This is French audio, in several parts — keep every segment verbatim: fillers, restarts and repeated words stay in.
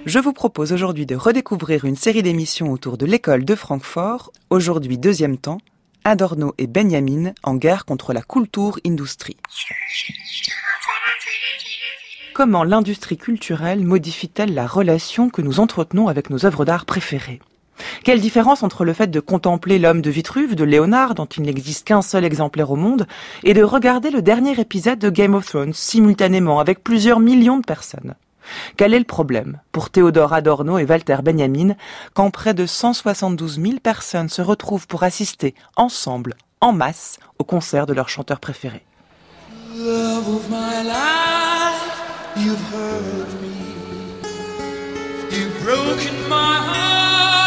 Je vous propose aujourd'hui de redécouvrir une série d'émissions autour de l'école de Francfort. Aujourd'hui, deuxième temps, Adorno et Benjamin en guerre contre la Kulturindustrie. Comment l'industrie culturelle modifie-t-elle la relation que nous entretenons avec nos œuvres d'art préférées ? Quelle différence entre le fait de contempler l'homme de Vitruve de Léonard, dont il n'existe qu'un seul exemplaire au monde, et de regarder le dernier épisode de Game of Thrones simultanément avec plusieurs millions de personnes ? Quel est le problème pour Théodore Adorno et Walter Benjamin quand près de cent soixante-douze mille personnes se retrouvent pour assister ensemble, en masse, au concert de leur chanteur préféré ? Love of my life, you've hurt me, you've broken my heart.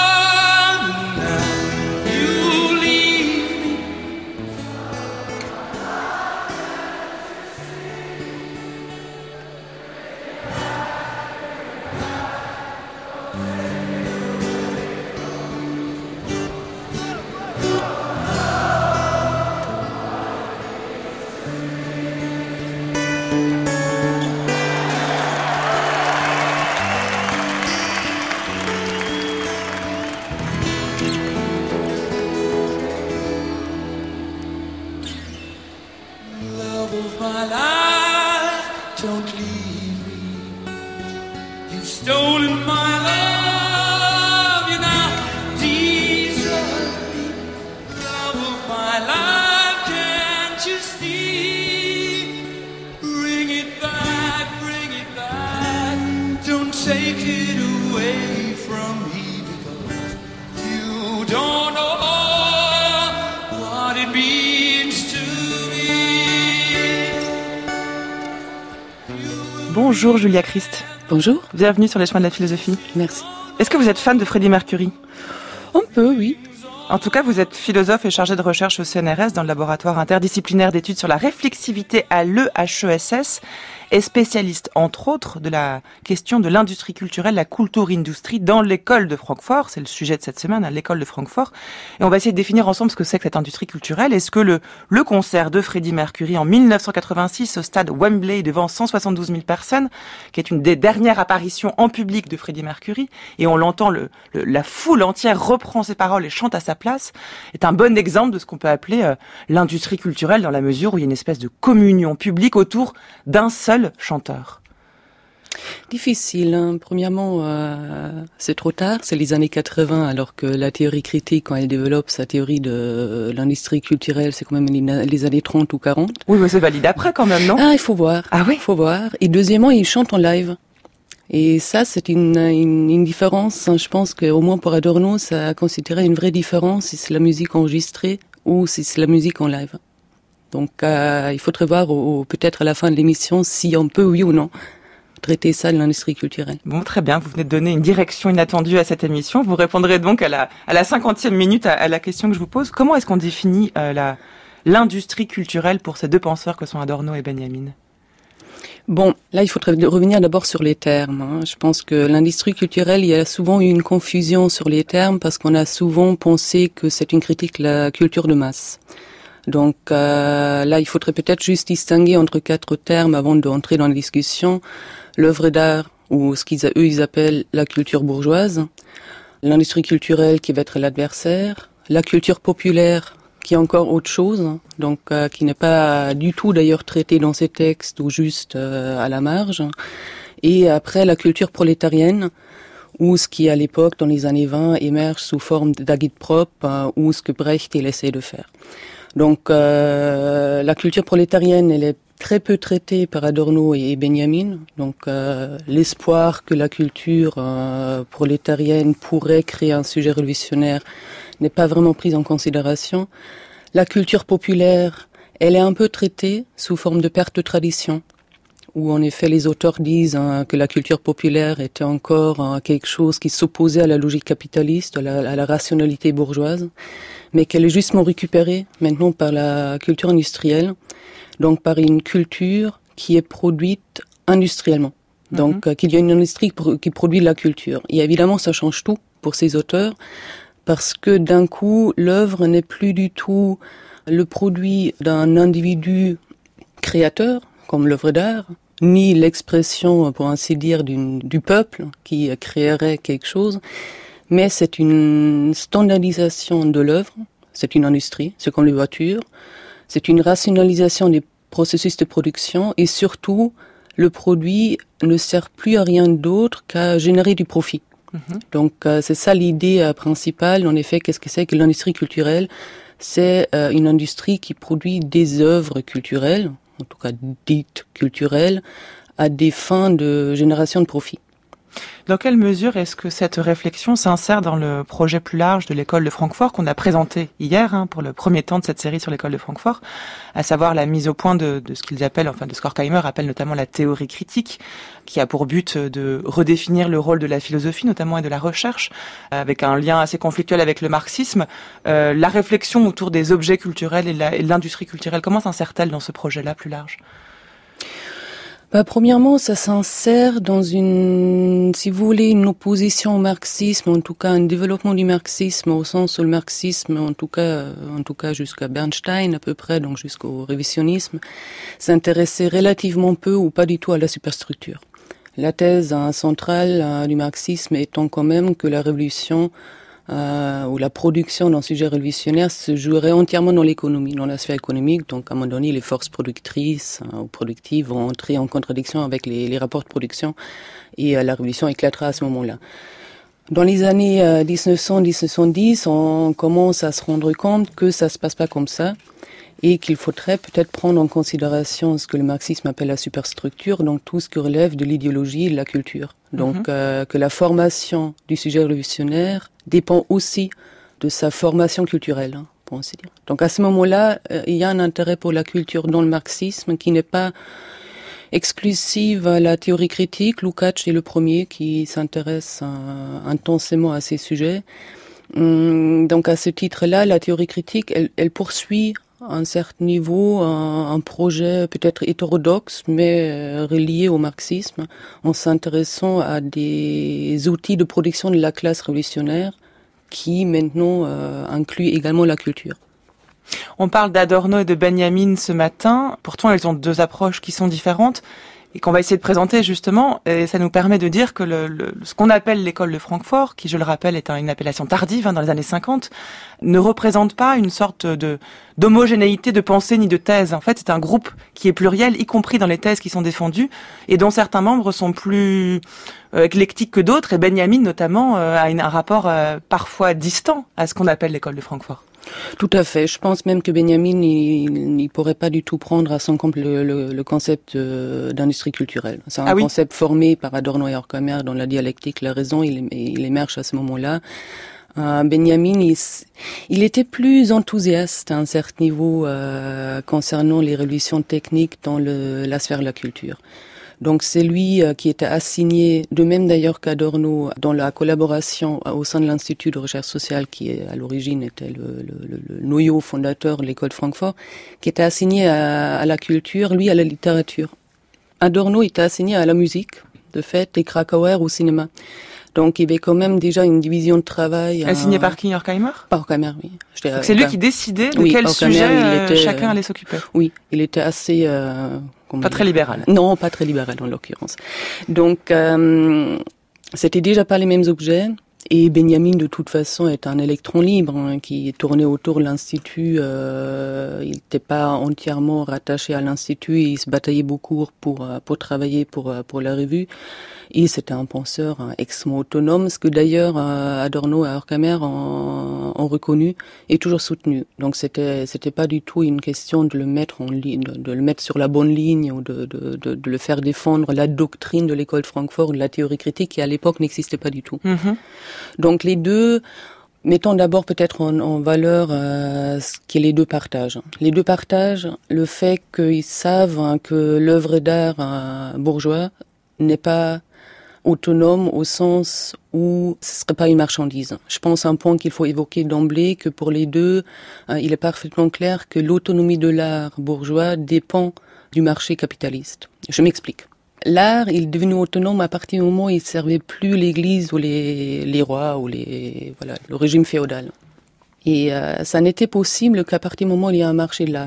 Bonjour Julia Christ. Bonjour. Bienvenue sur les chemins de la philosophie. Merci. Est-ce que vous êtes fan de Freddie Mercury ? Un peu, oui. En tout cas, vous êtes philosophe et chargé de recherche au C N R S dans le laboratoire interdisciplinaire d'études sur la réflexivité à l'E H E S S et spécialiste, entre autres, de la question de l'industrie culturelle, la Kulturindustrie, dans l'école de Francfort. C'est le sujet de cette semaine, à l'école de Francfort. Et on va essayer de définir ensemble ce que c'est que cette industrie culturelle. Est-ce que le, le concert de Freddie Mercury en mille neuf cent quatre-vingt-six au stade Wembley devant cent soixante-douze mille personnes, qui est une des dernières apparitions en public de Freddie Mercury, et on l'entend, le, le, la foule entière reprend ses paroles et chante à sa place, est un bon exemple de ce qu'on peut appeler euh, l'industrie culturelle, dans la mesure où il y a une espèce de communion publique autour d'un seul chanteur. Difficile. Hein. Premièrement, euh, c'est trop tard. C'est les années quatre-vingts, alors que la théorie critique, quand elle développe sa théorie de l'industrie culturelle, c'est quand même les, les années trente ou quarante. Oui, mais c'est valide après quand même, non ? Ah, il faut voir. Ah oui ? Il faut voir. Et deuxièmement, il chante en live. Et ça, c'est une, une, une différence. Hein. Je pense qu'au moins pour Adorno, ça a considéré une vraie différence si c'est la musique enregistrée ou si c'est la musique en live. Donc, euh, il faudrait voir au, peut-être à la fin de l'émission si on peut, oui ou non, traiter ça de l'industrie culturelle. Bon, très bien. Vous venez de donner une direction inattendue à cette émission. Vous répondrez donc à la, à la cinquantième minute à, à la question que je vous pose. Comment est-ce qu'on définit euh, la, l'industrie culturelle pour ces deux penseurs que sont Adorno et Benjamin ? Bon, là, il faudrait revenir d'abord sur les termes. Hein. Je pense que l'industrie culturelle, il y a souvent eu une confusion sur les termes parce qu'on a souvent pensé que c'est une critique de la culture de masse. Donc euh, là, il faudrait peut-être juste distinguer entre quatre termes avant d'entrer dans la discussion. L'œuvre d'art, ou ce qu'ils eux ils appellent la culture bourgeoise, l'industrie culturelle qui va être l'adversaire, la culture populaire qui est encore autre chose, donc euh, qui n'est pas du tout d'ailleurs traitée dans ces textes ou juste euh, à la marge, et après la culture prolétarienne, ou ce qui à l'époque, dans les années vingt, émerge sous forme d'agitprop, euh, ou ce que Brecht il essaie de faire. Donc euh, la culture prolétarienne, elle est très peu traitée par Adorno et Benjamin. Donc euh, l'espoir que la culture euh, prolétarienne pourrait créer un sujet révolutionnaire n'est pas vraiment pris en considération. La culture populaire, elle est un peu traitée sous forme de perte de tradition, où en effet les auteurs disent hein, que la culture populaire était encore hein, quelque chose qui s'opposait à la logique capitaliste, à la, à la rationalité bourgeoise, mais qu'elle est justement récupérée maintenant par la culture industrielle, donc par une culture qui est produite industriellement. Donc mm-hmm. euh, qu'il y a une industrie qui produit de la culture. Et évidemment, ça change tout pour ces auteurs, parce que d'un coup, l'œuvre n'est plus du tout le produit d'un individu créateur, comme l'œuvre d'art. ni l'expression, pour ainsi dire, d'une, du peuple qui créerait quelque chose, mais c'est une standardisation de l'œuvre, c'est une industrie, c'est comme les voitures, c'est une rationalisation des processus de production et surtout, le produit ne sert plus à rien d'autre qu'à générer du profit. Mmh. Donc euh, c'est ça l'idée euh, principale, en effet, qu'est-ce que c'est que l'industrie culturelle ? C'est euh, une industrie qui produit des œuvres culturelles, en tout cas dites culturelles, à des fins de génération de profit. Dans quelle mesure est-ce que cette réflexion s'insère dans le projet plus large de l'école de Francfort qu'on a présenté hier hein, pour le premier temps de cette série sur l'école de Francfort, à savoir la mise au point de, de ce qu'ils appellent, enfin de ce qu'Horkheimer appelle notamment la théorie critique, qui a pour but de redéfinir le rôle de la philosophie notamment et de la recherche, avec un lien assez conflictuel avec le marxisme. Euh, la réflexion autour des objets culturels et, la, et l'industrie culturelle, comment s'insère-t-elle dans ce projet-là plus large ? Bah, premièrement, ça s'insère dans une, si vous voulez, une opposition au marxisme, en tout cas un développement du marxisme, au sens où le marxisme, en tout cas, en tout cas jusqu'à Bernstein à peu près, donc jusqu'au révisionnisme, s'intéressait relativement peu ou pas du tout à la superstructure. La thèse hein, centrale hein, du marxisme étant quand même que la révolution Euh, où la production d'un sujet révolutionnaire se jouerait entièrement dans l'économie, dans la sphère économique. Donc, à un moment donné, les forces productrices hein, ou productives vont entrer en contradiction avec les, les rapports de production et euh, la révolution éclatera à ce moment-là. Dans les années euh, dix-neuf cents dix-neuf cent dix, on commence à se rendre compte que ça se passe pas comme ça et qu'il faudrait peut-être prendre en considération ce que le marxisme appelle la superstructure, donc tout ce qui relève de l'idéologie et de la culture. Donc mmh. euh, que la formation du sujet révolutionnaire dépend aussi de sa formation culturelle, hein, pour ainsi dire. Donc à ce moment-là, euh, il y a un intérêt pour la culture dans le marxisme qui n'est pas exclusive à la théorie critique. Lukács est le premier qui s'intéresse euh, intensément à ces sujets. Hum, donc à ce titre-là, la théorie critique, elle, elle poursuit à un certain niveau, un, un projet peut-être hétérodoxe, mais euh, relié au marxisme, en s'intéressant à des outils de production de la classe révolutionnaire qui maintenant euh, incluent également la culture. On parle d'Adorno et de Benjamin ce matin, pourtant ils ont deux approches qui sont différentes et qu'on va essayer de présenter justement, et ça nous permet de dire que le, le, ce qu'on appelle l'école de Francfort, qui je le rappelle est une appellation tardive hein, dans les années cinquante, ne représente pas une sorte de d'homogénéité de pensée ni de thèse. En fait, c'est un groupe qui est pluriel, y compris dans les thèses qui sont défendues, et dont certains membres sont plus euh, éclectiques que d'autres, et Benjamin notamment euh, a une, un rapport euh, parfois distant à ce qu'on appelle l'école de Francfort. Tout à fait. Je pense même que Benjamin, il, il pourrait pas du tout prendre à son compte le, le, le concept euh, d'industrie culturelle. C'est un ah oui. concept formé par Adorno et Horkheimer dans la dialectique, la raison, il, il émerge à ce moment-là. Euh, Benjamin, il, il était plus enthousiaste à un certain niveau euh, concernant les révolutions techniques dans le, la sphère de la culture. Donc c'est lui euh, qui était assigné, de même d'ailleurs qu'Adorno, dans la collaboration au sein de l'Institut de recherche sociale, qui à l'origine était le, le, le noyau fondateur de l'école de Francfort, qui était assigné à, à la culture, lui à la littérature. Adorno était assigné à la musique, de fait, et Krakauer au cinéma. Donc il y avait quand même déjà une division de travail. Assigné euh... par qui, Horkheimer ? Par Horkheimer, oui. Donc c'est lui qui décidait de oui, quel Horkheimer, sujet il était, chacun allait s'occuper. Oui, il était assez... Euh, pas très libéral. Non, pas très libéral en l'occurrence. Donc euh, c'était déjà pas les mêmes objets. Et Benjamin, de toute façon, est un électron libre hein, qui tournait autour de l'Institut. Euh, il n'était pas entièrement rattaché à l'Institut. Il se bataillait beaucoup pour pour travailler pour pour la revue. Et c'était un penseur hein, extrêmement autonome, ce que d'ailleurs euh, Adorno et Horkheimer ont, ont reconnu et toujours soutenu. Donc c'était c'était pas du tout une question de le mettre en ligne, de, de le mettre sur la bonne ligne ou de, de de de le faire défendre la doctrine de l'école de Francfort ou de la théorie critique qui à l'époque n'existait pas du tout. Mm-hmm. Donc les deux, mettons d'abord peut-être en, en valeur euh, ce que les deux partagent. Les deux partagent le fait qu'ils savent hein, que l'œuvre d'art euh, bourgeois n'est pas autonome au sens où ce serait pas une marchandise. Je pense à un point qu'il faut évoquer d'emblée, que pour les deux, euh, il est parfaitement clair que l'autonomie de l'art bourgeois dépend du marché capitaliste. Je m'explique. L'art, il est devenu autonome à partir du moment où il servait plus l'Église ou les, les rois ou les, voilà, le régime féodal. Et euh, ça n'était possible qu'à partir du moment où il y a un marché de l'art.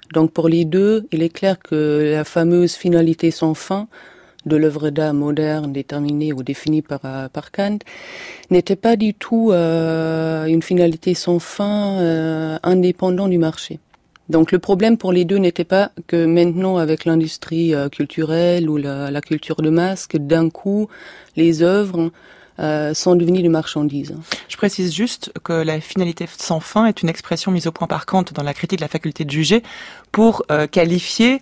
Donc pour les deux, il est clair que la fameuse finalité sans fin de l'œuvre d'art moderne déterminée ou définie par, par Kant n'était pas du tout euh, une finalité sans fin euh, indépendante du marché. Donc le problème pour les deux n'était pas que maintenant avec l'industrie euh, culturelle ou la, la culture de masse, que d'un coup les œuvres euh, sont devenues des marchandises. Je précise juste que la finalité sans fin est une expression mise au point par Kant dans la critique de la faculté de juger pour euh, qualifier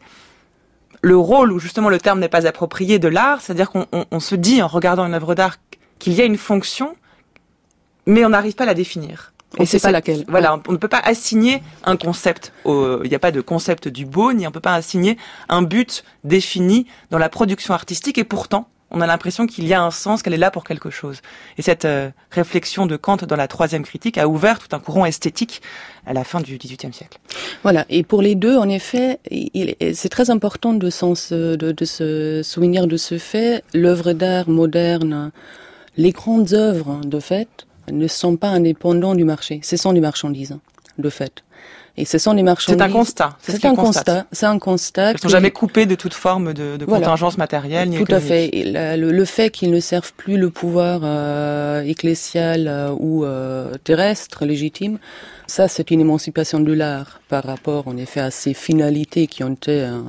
le rôle où justement le terme n'est pas approprié de l'art, c'est-à-dire qu'on on, on se dit en regardant une œuvre d'art qu'il y a une fonction, mais on n'arrive pas à la définir. Et c'est pas laquelle. Voilà, on ne peut pas assigner un concept. Il n'y a pas de concept du beau, ni on ne peut pas assigner un but défini dans la production artistique. Et pourtant, on a l'impression qu'il y a un sens, qu'elle est là pour quelque chose. Et cette euh, réflexion de Kant dans la troisième critique a ouvert tout un courant esthétique à la fin du dix-huitième siècle. Voilà. Et pour les deux, en effet, il, c'est très important de, sens, de, de se souvenir de ce fait. L'œuvre d'art moderne, les grandes œuvres, de fait, ne sont pas indépendants du marché. Ce sont des marchandises, de fait. Et ce sont des marchandises. C'est un constat. C'est, c'est un constat. C'est un constat. Elles ne sont jamais coupées de toute forme de, de voilà. contingence matérielle ni Tout économique. à fait. Et la, le, le fait qu'ils ne servent plus le pouvoir euh, ecclésial euh, ou euh, terrestre légitime, ça, c'est une émancipation de l'art par rapport, en effet, à ces finalités qui ont été euh,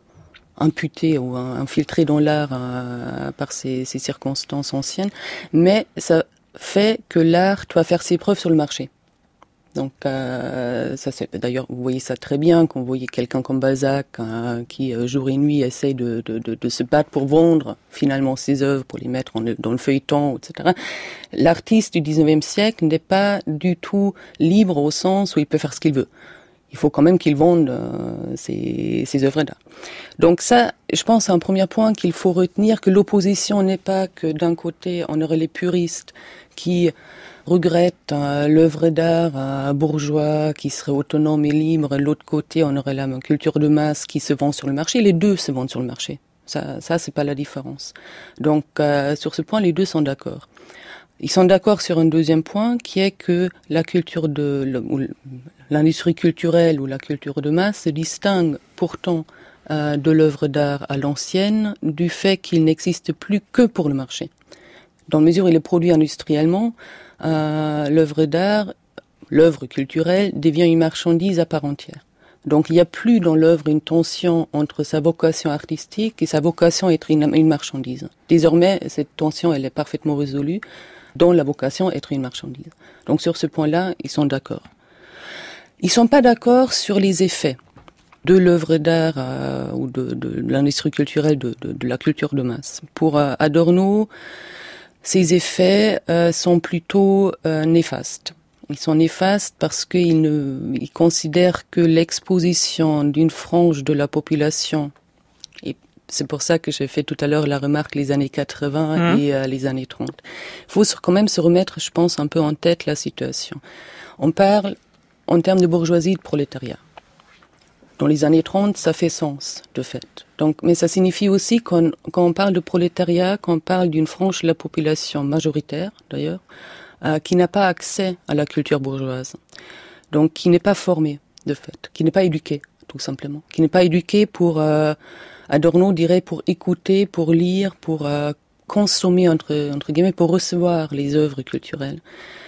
imputées ou euh, infiltrées dans l'art euh, par ces, ces circonstances anciennes. Mais ça fait que l'art doit faire ses preuves sur le marché. Donc, euh, ça c'est d'ailleurs, vous voyez ça très bien quand vous voyez quelqu'un comme Balzac hein, qui euh, jour et nuit essaye de, de, de, de se battre pour vendre finalement ses œuvres, pour les mettre en, dans le feuilleton, et cetera. L'artiste du dix-neuvième siècle n'est pas du tout libre au sens où il peut faire ce qu'il veut. Il faut quand même qu'il vende euh, ses, ses œuvres d'art. Donc ça, je pense, c'est un premier point qu'il faut retenir, que l'opposition n'est pas que d'un côté on aurait les puristes qui regrettent euh, l'œuvre d'art euh, bourgeois qui serait autonome et libre, et de l'autre côté on aurait la culture de masse qui se vend sur le marché. Les deux se vendent sur le marché. Ça, ça c'est pas la différence. Donc euh, sur ce point, les deux sont d'accord. Ils sont d'accord sur un deuxième point qui est que la culture de l'industrie culturelle ou la culture de masse se distingue pourtant euh, de l'œuvre d'art à l'ancienne du fait qu'il n'existe plus que pour le marché. Dans la mesure où il est produit industriellement, euh, l'œuvre d'art, l'œuvre culturelle devient une marchandise à part entière. Donc il n'y a plus dans l'œuvre une tension entre sa vocation artistique et sa vocation à être une, une marchandise. Désormais, cette tension elle est parfaitement résolue, dont la vocation être une marchandise. Donc sur ce point-là, ils sont d'accord. Ils sont pas d'accord sur les effets de l'œuvre d'art euh, ou de, de, de l'industrie culturelle, de, de, de la culture de masse. Pour euh, Adorno, ces effets euh, sont plutôt euh, néfastes. Ils sont néfastes parce qu'il ne, il considère que l'exposition d'une frange de la population, et c'est pour ça que j'ai fait tout à l'heure la remarque les années quatre-vingts mmh. et euh, les années trente. Il faut quand même se remettre, je pense, un peu en tête la situation. On parle en termes de bourgeoisie et de prolétariat. Dans les années trente, ça fait sens, de fait. Donc, mais ça signifie aussi qu'on, quand on parle de prolétariat, qu'on parle d'une frange de la population majoritaire, d'ailleurs, euh, qui n'a pas accès à la culture bourgeoise. Donc, qui n'est pas formée, de fait, qui n'est pas éduquée, tout simplement. Qui n'est pas éduquée pour, euh, Adorno dirait, pour écouter, pour lire, pour euh, consommer, entre, entre guillemets, pour recevoir les œuvres culturelles.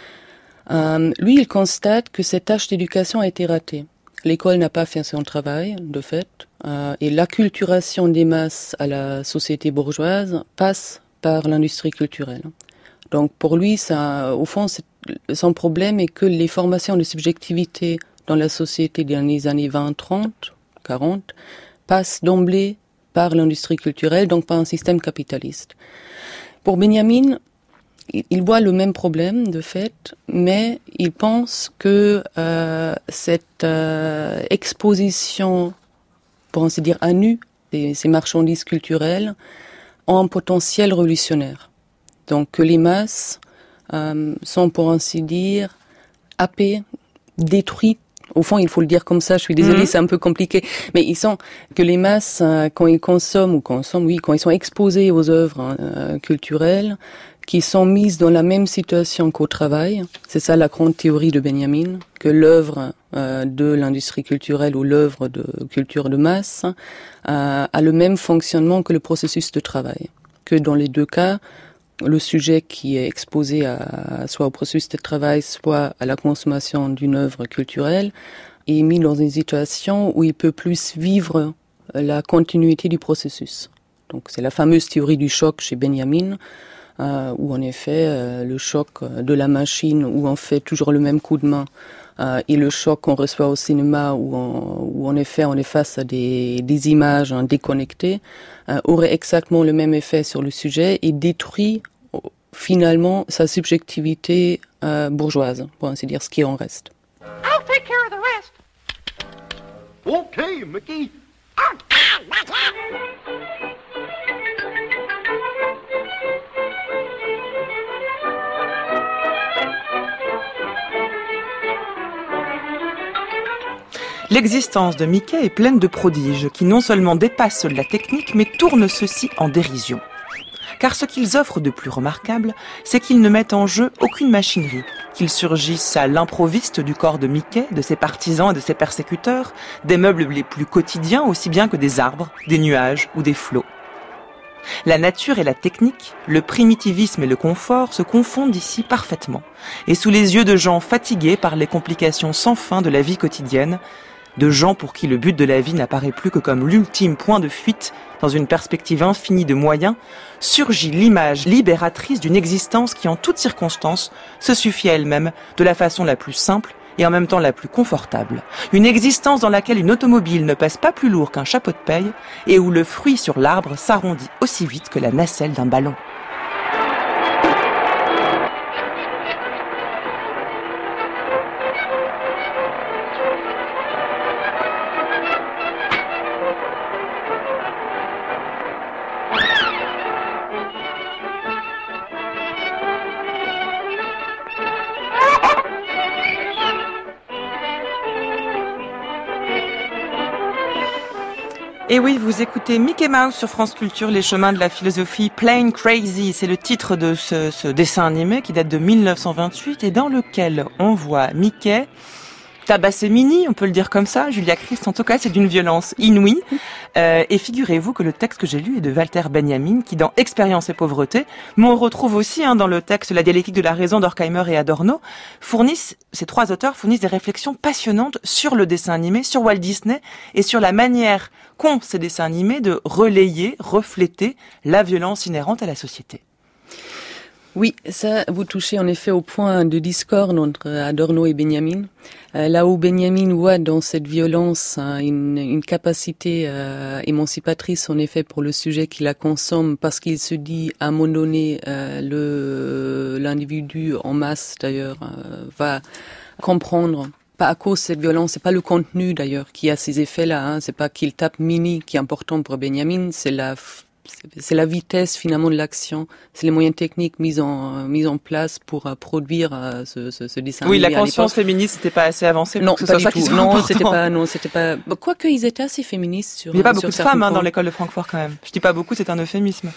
Euh, lui, il constate que cette tâche d'éducation a été ratée. L'école n'a pas fait son travail, de fait, euh, et l'acculturation des masses à la société bourgeoise passe par l'industrie culturelle. Donc pour lui, ça, au fond, c'est, son problème est que les formations de subjectivité dans la société dans les années vingt, trente, quarante passent d'emblée par l'industrie culturelle, donc par un système capitaliste. Pour Benjamin, il voit le même problème, de fait, mais il pense que euh, cette euh, exposition, pour ainsi dire, à nu, de ces marchandises culturelles, ont un potentiel révolutionnaire. Donc que les masses euh, sont, pour ainsi dire, happées, détruites. Au fond, il faut le dire comme ça, je suis désolée, mmh. c'est un peu compliqué, mais ils sont, que les masses, euh, quand ils consomment, ou consomment, oui, quand ils sont exposés aux œuvres euh, culturelles, qui sont mises dans la même situation qu'au travail. C'est ça la grande théorie de Benjamin, que l'œuvre euh, de l'industrie culturelle ou l'œuvre de culture de masse euh, a le même fonctionnement que le processus de travail. Que dans les deux cas, le sujet qui est exposé à, soit au processus de travail, soit à la consommation d'une œuvre culturelle, est mis dans une situation où il peut plus vivre la continuité du processus. Donc c'est la fameuse théorie du choc chez Benjamin, euh, où en effet euh, le choc de la machine où on fait toujours le même coup de main euh, et le choc qu'on reçoit au cinéma où, on, où en effet on est face à des, des images hein, déconnectées euh, aurait exactement le même effet sur le sujet et détruit finalement sa subjectivité euh, bourgeoise, pour ainsi dire, ce qui en reste. I'll take care of the rest. Okay, Mickey. L'existence de Mickey est pleine de prodiges qui non seulement dépassent la technique, mais tournent ceux-ci en dérision. Car ce qu'ils offrent de plus remarquable, c'est qu'ils ne mettent en jeu aucune machinerie, qu'ils surgissent à l'improviste du corps de Mickey, de ses partisans et de ses persécuteurs, des meubles les plus quotidiens aussi bien que des arbres, des nuages ou des flots. La nature et la technique, le primitivisme et le confort se confondent ici parfaitement, et sous les yeux de gens fatigués par les complications sans fin de la vie quotidienne, de gens pour qui le but de la vie n'apparaît plus que comme l'ultime point de fuite dans une perspective infinie de moyens, surgit l'image libératrice d'une existence qui en toutes circonstances se suffit à elle-même de la façon la plus simple et en même temps la plus confortable. Une existence dans laquelle une automobile ne pèse pas plus lourd qu'un chapeau de paille et où le fruit sur l'arbre s'arrondit aussi vite que la nacelle d'un ballon. Et oui, vous écoutez Mickey Mouse sur France Culture, les chemins de la philosophie, Plain Crazy. C'est le titre de ce, ce dessin animé qui date de mille neuf cent vingt-huit et dans lequel on voit Mickey tabasser Minnie, on peut le dire comme ça. Julia Christ, en tout cas, c'est d'une violence inouïe. Euh, et figurez-vous que le texte que j'ai lu est de Walter Benjamin, qui dans Expérience et pauvreté, mais on retrouve aussi hein, dans le texte La dialectique de la raison d'Horkheimer et Adorno, fournissent, ces trois auteurs fournissent des réflexions passionnantes sur le dessin animé, sur Walt Disney et sur la manière qu'ont ces dessins animés de relayer, refléter la violence inhérente à la société. Oui, ça, vous touchez en effet au point de discorde entre Adorno et Benjamin. Euh, là où Benjamin voit dans cette violence hein, une, une capacité euh, émancipatrice en effet pour le sujet qui la consomme, parce qu'il se dit à un moment donné euh, le l'individu en masse d'ailleurs euh, va comprendre. Pas à cause de cette violence, c'est pas le contenu d'ailleurs qui a ces effets-là. Hein, c'est pas qu'il tape Minnie qui est important pour Benjamin, c'est la c'est la vitesse finalement de l'action, c'est les moyens techniques mis en mis en place pour uh, produire uh, ce, ce, ce dessin. Oui, la conscience féministe n'était pas assez avancée pour non, que ce soit ça qui soit non, important. c'était pas, non, c'était pas. Quoique ils étaient assez féministes sur. Il n'y a pas euh, beaucoup de femmes hein, dans l'école de Francfort quand même. Je dis pas beaucoup, c'est un euphémisme.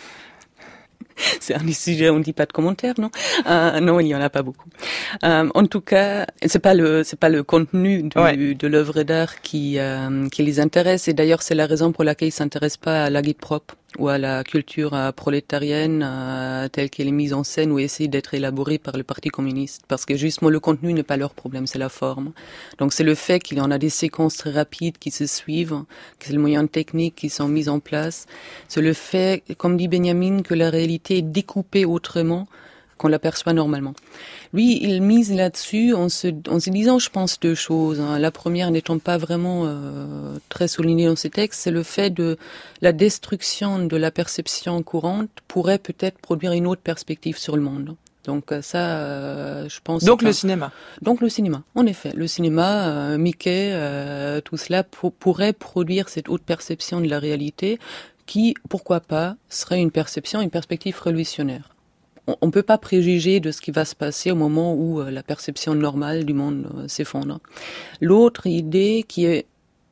C'est un des sujets, on ne dit pas de commentaires, non euh, Non, il y en a pas beaucoup. Euh, en tout cas, c'est pas le, c'est pas le contenu du, ouais. de l'œuvre d'art qui, euh, qui les intéresse. Et d'ailleurs, c'est la raison pour laquelle ils s'intéressent pas à l'agitprop ou à la culture euh, prolétarienne euh, telle qu'elle est mise en scène ou essaie d'être élaborée par le Parti communiste. Parce que justement, le contenu n'est pas leur problème, c'est la forme. Donc c'est le fait qu'il y en a des séquences très rapides qui se suivent, que c'est les moyens techniques qui sont mis en place. C'est le fait, comme dit Benjamin, que la réalité est découpée autrement qu'on l'aperçoit normalement. Lui, il mise là-dessus en se, en se disant, je pense, deux choses. Hein. La première n'étant pas vraiment euh, très soulignée dans ses textes, c'est le fait de la destruction de la perception courante pourrait peut-être produire une autre perspective sur le monde. Donc ça, euh, je pense... Donc le un... cinéma. Donc le cinéma, en effet. Le cinéma, euh, Mickey, euh, tout cela pour, pourrait produire cette autre perception de la réalité qui, pourquoi pas, serait une perception, une perspective révolutionnaire. On ne peut pas préjuger de ce qui va se passer au moment où euh, la perception normale du monde euh, s'effondre. L'autre idée qui est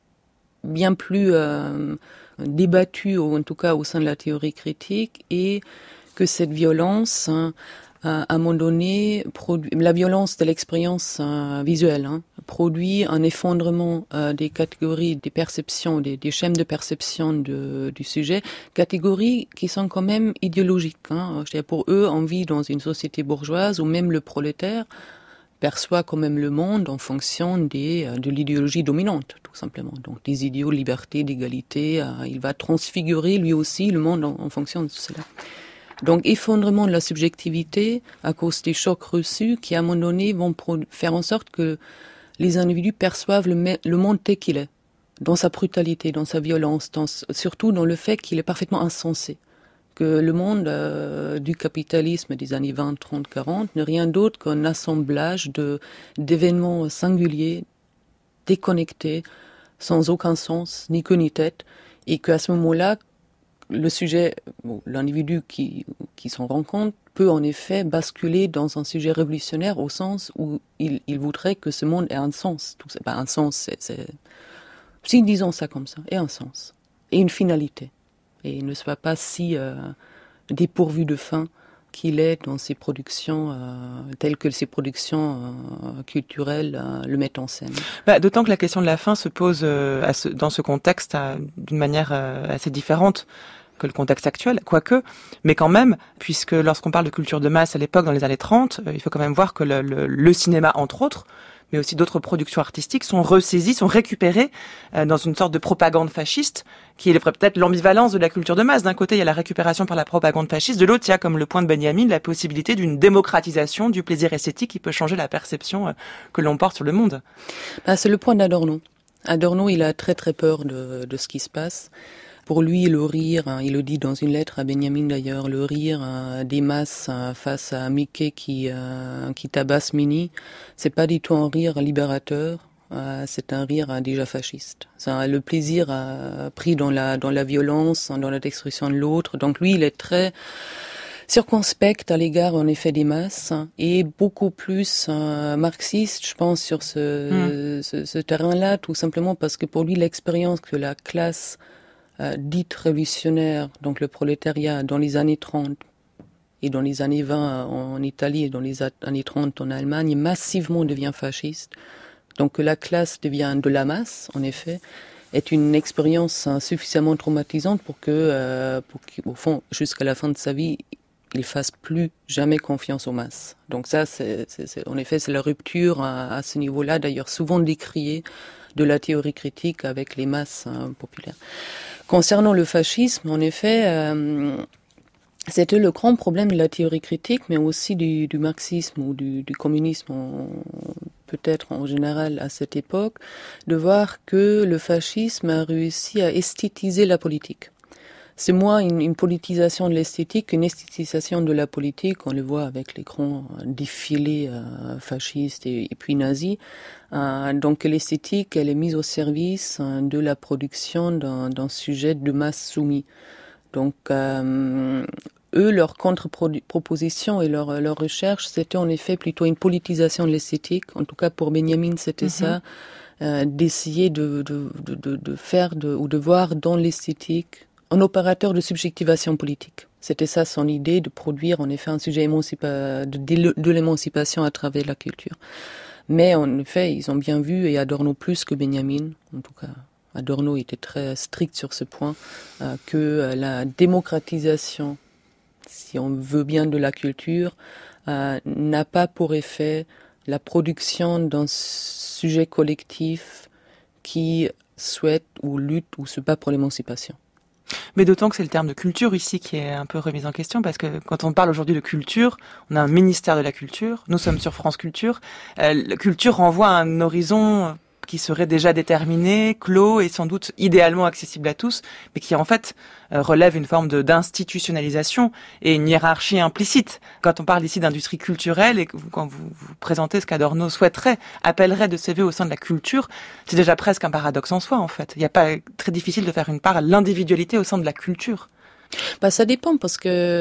bien plus euh, débattue, ou en tout cas au sein de la théorie critique, est que cette violence, hein, à un moment donné, produit, la violence de l'expérience euh, visuelle, hein, produit un effondrement euh, des catégories, des perceptions, des, des schèmes de perception de, du sujet, catégories qui sont quand même idéologiques. Hein. Je veux dire, pour eux, on vit dans une société bourgeoise où même le prolétaire perçoit quand même le monde en fonction des, de l'idéologie dominante, tout simplement. Donc des idéaux de liberté, d'égalité, euh, il va transfigurer lui aussi le monde en, en fonction de cela. Donc effondrement de la subjectivité à cause des chocs reçus qui à un moment donné vont pro- faire en sorte que les individus perçoivent le, me- le monde tel qu'il est, dans sa brutalité, dans sa violence, dans, surtout dans le fait qu'il est parfaitement insensé. Que le monde euh, du capitalisme des années vingt, trente, quarante n'est rien d'autre qu'un assemblage de, d'événements singuliers, déconnectés, sans aucun sens, ni queue ni tête, et qu'à ce moment-là, le sujet, bon, l'individu qui, qui s'en rend compte, peut en effet basculer dans un sujet révolutionnaire au sens où il, il voudrait que ce monde ait un sens. Tout ça, ben, un sens, c'est, c'est, si disons ça comme ça, ait un sens, et une finalité. Et ne soit pas si euh, dépourvu de fin qu'il est dans ses productions, euh, telles que ses productions euh, culturelles euh, le mettent en scène. Bah, d'autant que la question de la fin se pose euh, à ce, dans ce contexte à, d'une manière euh, assez différente que le contexte actuel, quoique, mais quand même, puisque lorsqu'on parle de culture de masse à l'époque, dans les années trente, euh, il faut quand même voir que le, le, le cinéma, entre autres, mais aussi d'autres productions artistiques, sont ressaisies, sont récupérées euh, dans une sorte de propagande fasciste, qui est peut-être l'ambivalence de la culture de masse. D'un côté, il y a la récupération par la propagande fasciste, de l'autre, il y a, comme le point de Benjamin, la possibilité d'une démocratisation du plaisir esthétique qui peut changer la perception euh, que l'on porte sur le monde. Ben, c'est le point d'Adorno. Adorno, il a très très peur de, de ce qui se passe. Pour lui, le rire, hein, il le dit dans une lettre à Benjamin d'ailleurs, le rire hein, des masses hein, face à Mickey qui, euh, qui tabasse Minnie, c'est pas du tout un rire libérateur, euh, c'est un rire hein, déjà fasciste. C'est un, le plaisir euh, pris dans la, dans la violence, hein, dans la destruction de l'autre. Donc lui, il est très circonspect à l'égard en effet des masses hein, et beaucoup plus euh, marxiste, je pense, sur ce, mmh. ce, ce terrain-là, tout simplement parce que pour lui, l'expérience que la classe Euh, dite révolutionnaire, donc le prolétariat, dans les années trente et dans les années vingt en Italie et dans les années trente en Allemagne, massivement devient fasciste. Donc que la classe devient de la masse, en effet, est une expérience hein, suffisamment traumatisante pour que, euh, pour qu'au fond, jusqu'à la fin de sa vie, il fasse plus jamais confiance aux masses. Donc ça, c'est, c'est, c'est en effet, c'est la rupture à, à ce niveau-là, d'ailleurs souvent décriée de la théorie critique avec les masses hein, populaires. Concernant le fascisme, en effet, euh, c'était le grand problème de la théorie critique, mais aussi du, du marxisme ou du, du communisme, en, peut-être en général à cette époque, de voir que le fascisme a réussi à esthétiser la politique. C'est moins une, une politisation de l'esthétique qu'une esthétisation de la politique. On le voit avec les grands défilés euh, fascistes et, et puis nazis. Euh, donc l'esthétique, elle est mise au service euh, de la production d'un, d'un sujet de masse soumis. Donc euh, eux, leur contre-proposition et leur, leur recherche, c'était en effet plutôt une politisation de l'esthétique. En tout cas pour Benjamin, c'était mm-hmm. ça. Euh, d'essayer de, de, de, de, de faire de, ou de voir dans l'esthétique un opérateur de subjectivation politique. C'était ça son idée, de produire en effet un sujet émancipa- de, de l'émancipation à travers la culture. Mais en effet, ils ont bien vu, et Adorno plus que Benjamin, en tout cas Adorno était très strict sur ce point, euh, que euh, la démocratisation, si on veut bien, de la culture, euh, n'a pas pour effet la production d'un sujet collectif qui souhaite ou lutte ou se bat pour l'émancipation. Mais d'autant que c'est le terme de culture ici qui est un peu remis en question, parce que quand on parle aujourd'hui de culture, on a un ministère de la culture, nous sommes sur France Culture, euh, la culture renvoie à un horizon qui serait déjà déterminé, clos et sans doute idéalement accessible à tous, mais qui en fait euh, relève une forme de, d'institutionnalisation et une hiérarchie implicite. Quand on parle ici d'industrie culturelle et que vous, quand vous, vous présentez ce qu'Adorno souhaiterait, appellerait de ses vœux au sein de la culture, c'est déjà presque un paradoxe en soi en fait. Il n'y a pas très difficile de faire une part à l'individualité au sein de la culture. Bah, ça dépend parce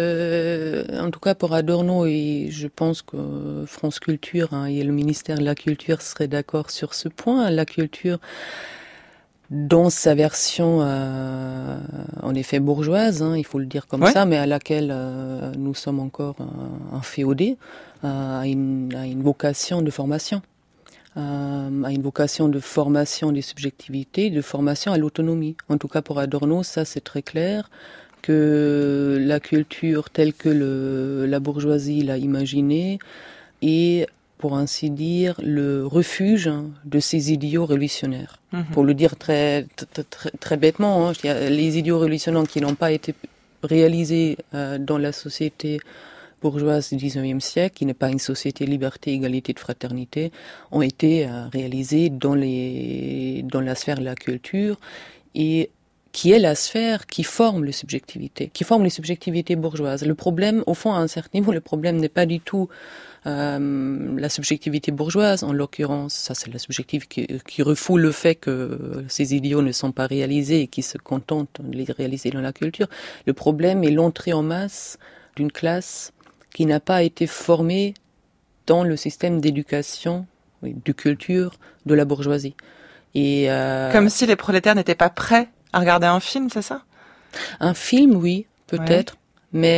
que, en tout cas pour Adorno, et je pense que France Culture hein, et le ministère de la Culture seraient d'accord sur ce point. La culture dans sa version, euh, en effet bourgeoise, hein, il faut le dire comme ouais. ça, mais à laquelle euh, nous sommes encore euh, inféodés, euh, à, une, à une vocation de formation, euh, à une vocation de formation des subjectivités, de formation à l'autonomie. En tout cas pour Adorno, ça c'est très clair, que la culture telle que le, la bourgeoisie l'a imaginée est, pour ainsi dire, le refuge de ces idiots révolutionnaires. Mmh. Pour le dire très très, très, très bêtement, hein, les idiots révolutionnaires qui n'ont pas été réalisés euh, dans la société bourgeoise du dix-neuvième siècle, qui n'est pas une société liberté, égalité, de fraternité, ont été euh, réalisés dans les dans la sphère de la culture, et qui est la sphère qui forme les subjectivités, qui forme les subjectivités bourgeoises. Le problème, au fond, à un certain niveau, le problème n'est pas du tout euh, la subjectivité bourgeoise, en l'occurrence, ça c'est la subjectivité qui, qui refoule le fait que ces idiots ne sont pas réalisés et qui se contentent de les réaliser dans la culture. Le problème est l'entrée en masse d'une classe qui n'a pas été formée dans le système d'éducation, de culture de la bourgeoisie. Et euh, Comme si les prolétaires n'étaient pas prêts à regarder un film, c'est ça ? Un film, oui, peut-être. Ouais.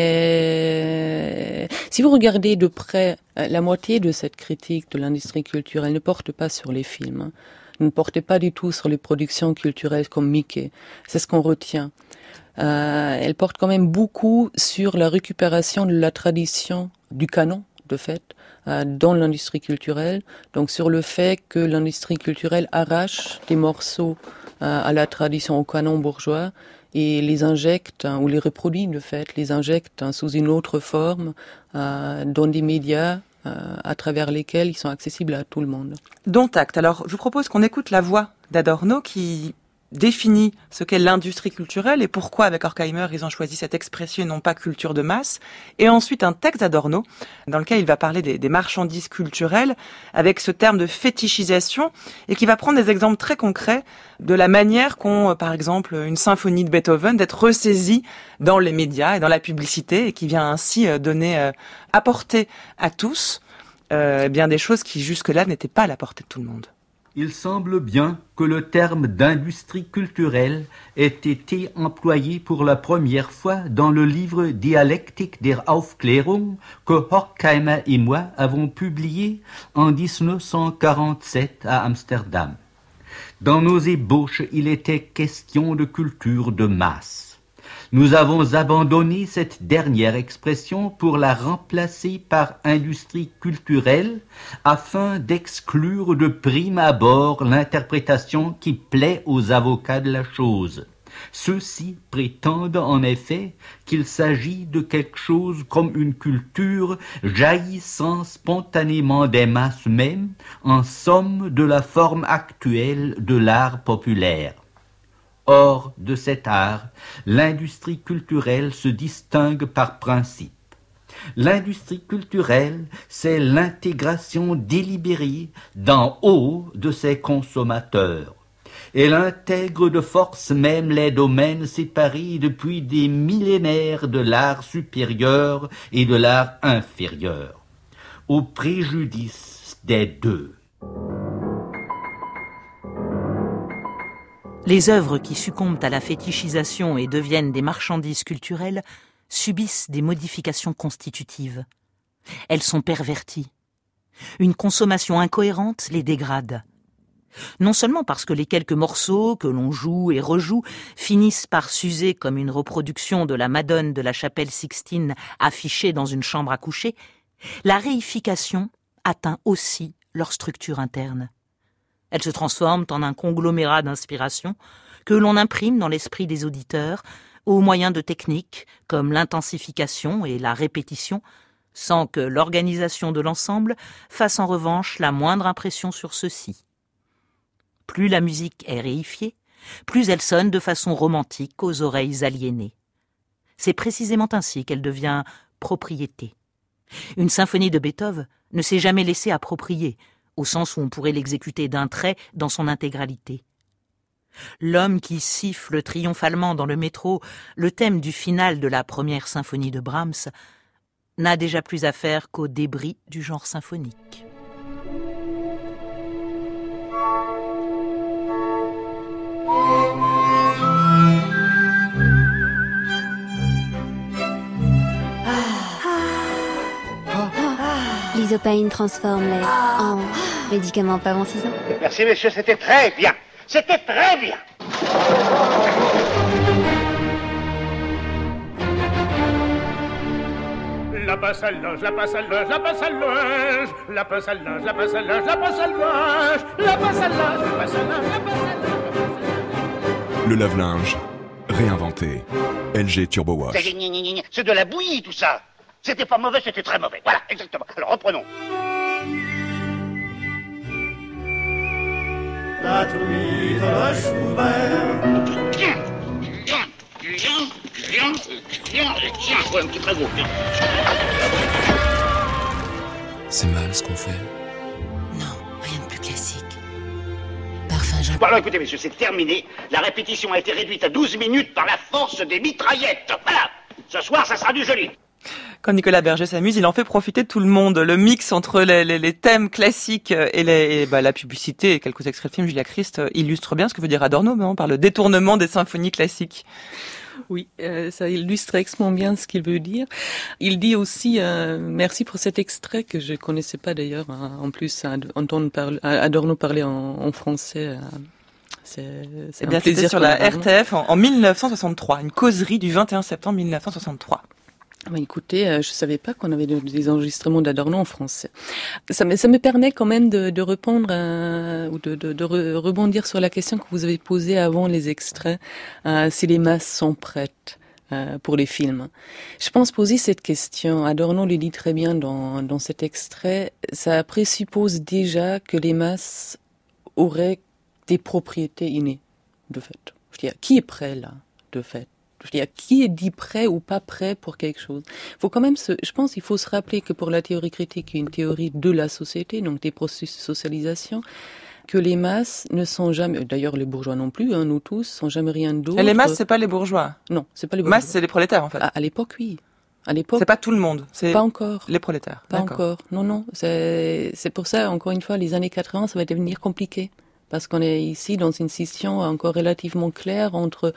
Mais si vous regardez de près, la moitié de cette critique de l'industrie culturelle ne porte pas sur les films, hein. Ne porte pas du tout sur les productions culturelles comme Mickey. C'est ce qu'on retient. Euh, elle porte quand même beaucoup sur la récupération de la tradition, du canon, de fait, euh, dans l'industrie culturelle. Donc sur le fait que l'industrie culturelle arrache des morceaux euh, à la tradition, au canon bourgeois, et les injecte, hein, ou les reproduit de fait, les injecte hein, sous une autre forme euh, dans des médias euh, à travers lesquels ils sont accessibles à tout le monde. Dont acte. Alors je vous propose qu'on écoute la voix d'Adorno qui définit ce qu'est l'industrie culturelle et pourquoi avec Horkheimer ils ont choisi cette expression et non pas culture de masse, et ensuite un texte d'Adorno dans lequel il va parler des, des marchandises culturelles avec ce terme de fétichisation et qui va prendre des exemples très concrets de la manière qu'ont par exemple une symphonie de Beethoven d'être ressaisie dans les médias et dans la publicité et qui vient ainsi donner, euh, apporter à tous euh, bien des choses qui jusque-là n'étaient pas à la portée de tout le monde. Il semble bien que le terme d'industrie culturelle ait été employé pour la première fois dans le livre Dialektik der Aufklärung que Horkheimer et moi avons publié en dix-neuf cent quarante-sept à Amsterdam. Dans nos ébauches, il était question de culture de masse. Nous avons abandonné cette dernière expression pour la remplacer par industrie culturelle afin d'exclure de prime abord l'interprétation qui plaît aux avocats de la chose. Ceux-ci prétendent en effet qu'il s'agit de quelque chose comme une culture jaillissant spontanément des masses mêmes, en somme de la forme actuelle de l'art populaire. Hors de cet art, l'industrie culturelle se distingue par principe. L'industrie culturelle, c'est l'intégration délibérée d'en haut de ses consommateurs. Elle intègre de force même les domaines séparés depuis des millénaires de l'art supérieur et de l'art inférieur, au préjudice des deux. Les œuvres qui succombent à la fétichisation et deviennent des marchandises culturelles subissent des modifications constitutives. Elles sont perverties. Une consommation incohérente les dégrade. Non seulement parce que les quelques morceaux que l'on joue et rejoue finissent par s'user comme une reproduction de la Madone de la chapelle Sixtine affichée dans une chambre à coucher, la réification atteint aussi leur structure interne. Elles se transforment en un conglomérat d'inspiration que l'on imprime dans l'esprit des auditeurs au moyen de techniques comme l'intensification et la répétition, sans que l'organisation de l'ensemble fasse en revanche la moindre impression sur ceux-ci. Plus la musique est réifiée, plus elle sonne de façon romantique aux oreilles aliénées. C'est précisément ainsi qu'elle devient propriété. Une symphonie de Beethoven ne s'est jamais laissée approprier, au sens où on pourrait l'exécuter d'un trait dans son intégralité. L'homme qui siffle triomphalement dans le métro le thème du final de la première symphonie de Brahms n'a déjà plus affaire qu'aux débris du genre symphonique. Lisopain transforme-les en médicaments pas avant six ans. Merci messieurs, c'était très bien. C'était très bien. La passe à linge, la passe à linge, la passe à linge, la passe à linge, la passe à linge, la passe à linge, la passe à linge, la passe à linge, la passe à linge. Le lave-linge, réinventé. L G Turbo Wash. C'est de la bouillie tout ça. C'était pas mauvais, c'était très mauvais. Voilà, exactement. Alors reprenons. La truite de Schubert. Tiens, tiens, tiens, tiens, tiens, tiens, ouais, un petit peu gros. C'est mal ce qu'on fait. Non, rien de plus classique. Parfum Jean. Bon alors écoutez messieurs, c'est terminé. La répétition a été réduite à douze minutes par la force des mitraillettes. Voilà. Ce soir, ça sera du joli. Quand Nicolas Berger s'amuse, il en fait profiter tout le monde. Le mix entre les, les, les thèmes classiques et, les, et bah, la publicité et quelques extraits de films Julia Christ illustre bien ce que veut dire Adorno, non, par le détournement des symphonies classiques. Oui, euh, ça illustre extrêmement bien ce qu'il veut dire. Il dit aussi, euh, merci pour cet extrait que je connaissais pas d'ailleurs, hein, en plus à entendre parler, Adorno parler en, en français. Euh, c'est, c'est eh bien, un plaisir. C'était sur la R T F en, en mille neuf cent soixante-trois, une causerie du vingt et un septembre mille neuf cent soixante-trois. Bah écoutez, euh, je savais pas qu'on avait des enregistrements d'Adorno en français. Ça me, ça me permet quand même de, de répondre à, ou de, de, de re, rebondir sur la question que vous avez posée avant les extraits, euh, si les masses sont prêtes euh, pour les films. Je pense poser cette question, Adorno le dit très bien dans, dans cet extrait, ça présuppose déjà que les masses auraient des propriétés innées, de fait. Je veux dire, qui est prêt là, de fait? Je veux dire, qui est dit prêt ou pas prêt pour quelque chose? Faut quand même se, je pense qu'il faut se rappeler que pour la théorie critique, il y a une théorie de la société, donc des processus de socialisation, que les masses ne sont jamais, d'ailleurs les bourgeois non plus, hein, nous tous, sont jamais rien d'autre. Et les masses, c'est pas les bourgeois. Non, c'est pas les bourgeois. Masses, c'est les prolétaires, en fait. À, à l'époque, oui. À l'époque. C'est pas tout le monde. C'est pas encore. Les prolétaires. Pas D'accord. encore. Non, non. C'est, c'est pour ça, encore une fois, les années quatre-vingts, ça va devenir compliqué. Parce qu'on est ici dans une scission encore relativement claire entre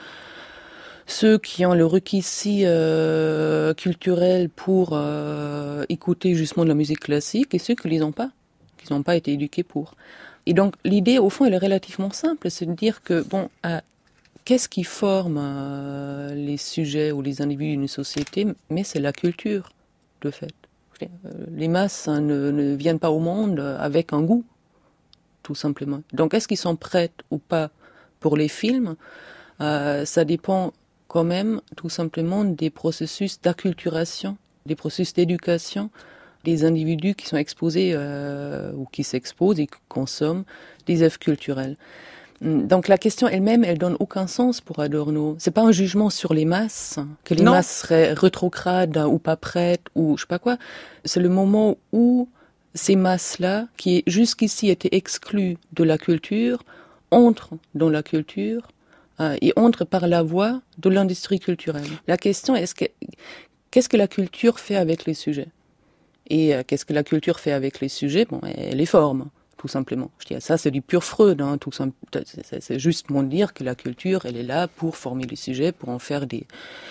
ceux qui ont le requis euh, culturel pour euh, écouter justement de la musique classique et ceux qui les ont pas, qui n'ont pas été éduqués pour. Et donc l'idée, au fond, elle est relativement simple, c'est de dire que bon, euh, qu'est-ce qui forme euh, les sujets ou les individus d'une société? Mais c'est la culture, de fait. Les masses hein, ne, ne viennent pas au monde avec un goût, tout simplement. Donc est-ce qu'ils sont prêts ou pas pour les films? euh, Ça dépend quand même, tout simplement, des processus d'acculturation, des processus d'éducation des individus qui sont exposés euh, ou qui s'exposent et qui consomment des œuvres culturelles. Donc la question elle-même, elle donne aucun sens pour Adorno. C'est pas un jugement sur les masses, que les non. masses seraient rétrogrades ou pas prêtes ou je sais pas quoi. C'est le moment où ces masses-là, qui jusqu'ici étaient exclues de la culture, entrent dans la culture Euh, et entre par la voie de l'industrie culturelle. La question est, -ce que, qu'est-ce que la culture fait avec les sujets? Et euh, qu'est-ce que la culture fait avec les sujets? Bon, elle les forme, tout simplement. Je dis, ça, c'est du pur Freud, hein, tout simple. C'est, c'est justement dire que la culture, elle est là pour former les sujets, pour en faire des,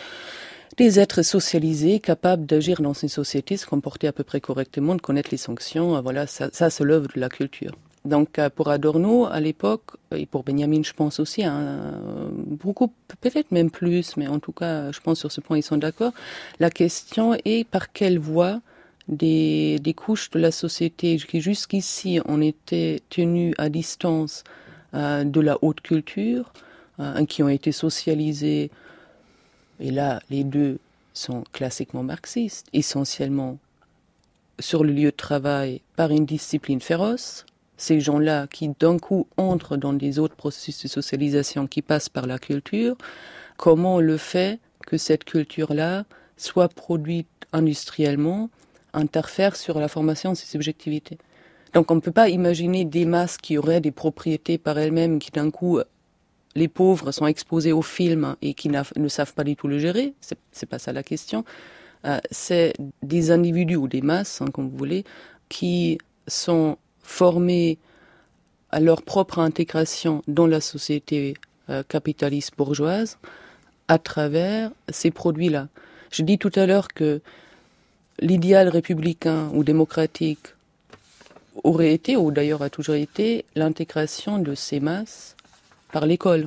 des êtres socialisés, capables d'agir dans une société, se comporter à peu près correctement, de connaître les sanctions. Voilà, ça, ça c'est l'œuvre de la culture. Donc pour Adorno, à l'époque, et pour Benjamin, je pense aussi, hein, beaucoup, peut-être même plus, mais en tout cas, je pense sur ce point, ils sont d'accord, la question est par quelle voie des, des couches de la société qui jusqu'ici ont été tenues à distance euh, de la haute culture, euh, qui ont été socialisées, et là, les deux sont classiquement marxistes, essentiellement sur le lieu de travail par une discipline féroce. Ces gens-là qui d'un coup entrent dans des autres processus de socialisation qui passent par la culture, comment on le fait que cette culture-là soit produite industriellement, interfère sur la formation de ces subjectivités. Donc on ne peut pas imaginer des masses qui auraient des propriétés par elles-mêmes, qui d'un coup, les pauvres sont exposés au film et qui ne savent pas du tout le gérer. C'est, c'est pas ça la question. Euh, c'est des individus ou des masses, hein, comme vous voulez, qui sont formés à leur propre intégration dans la société euh, capitaliste bourgeoise à travers ces produits-là. Je dis tout à l'heure que l'idéal républicain ou démocratique aurait été, ou d'ailleurs a toujours été, l'intégration de ces masses par l'école.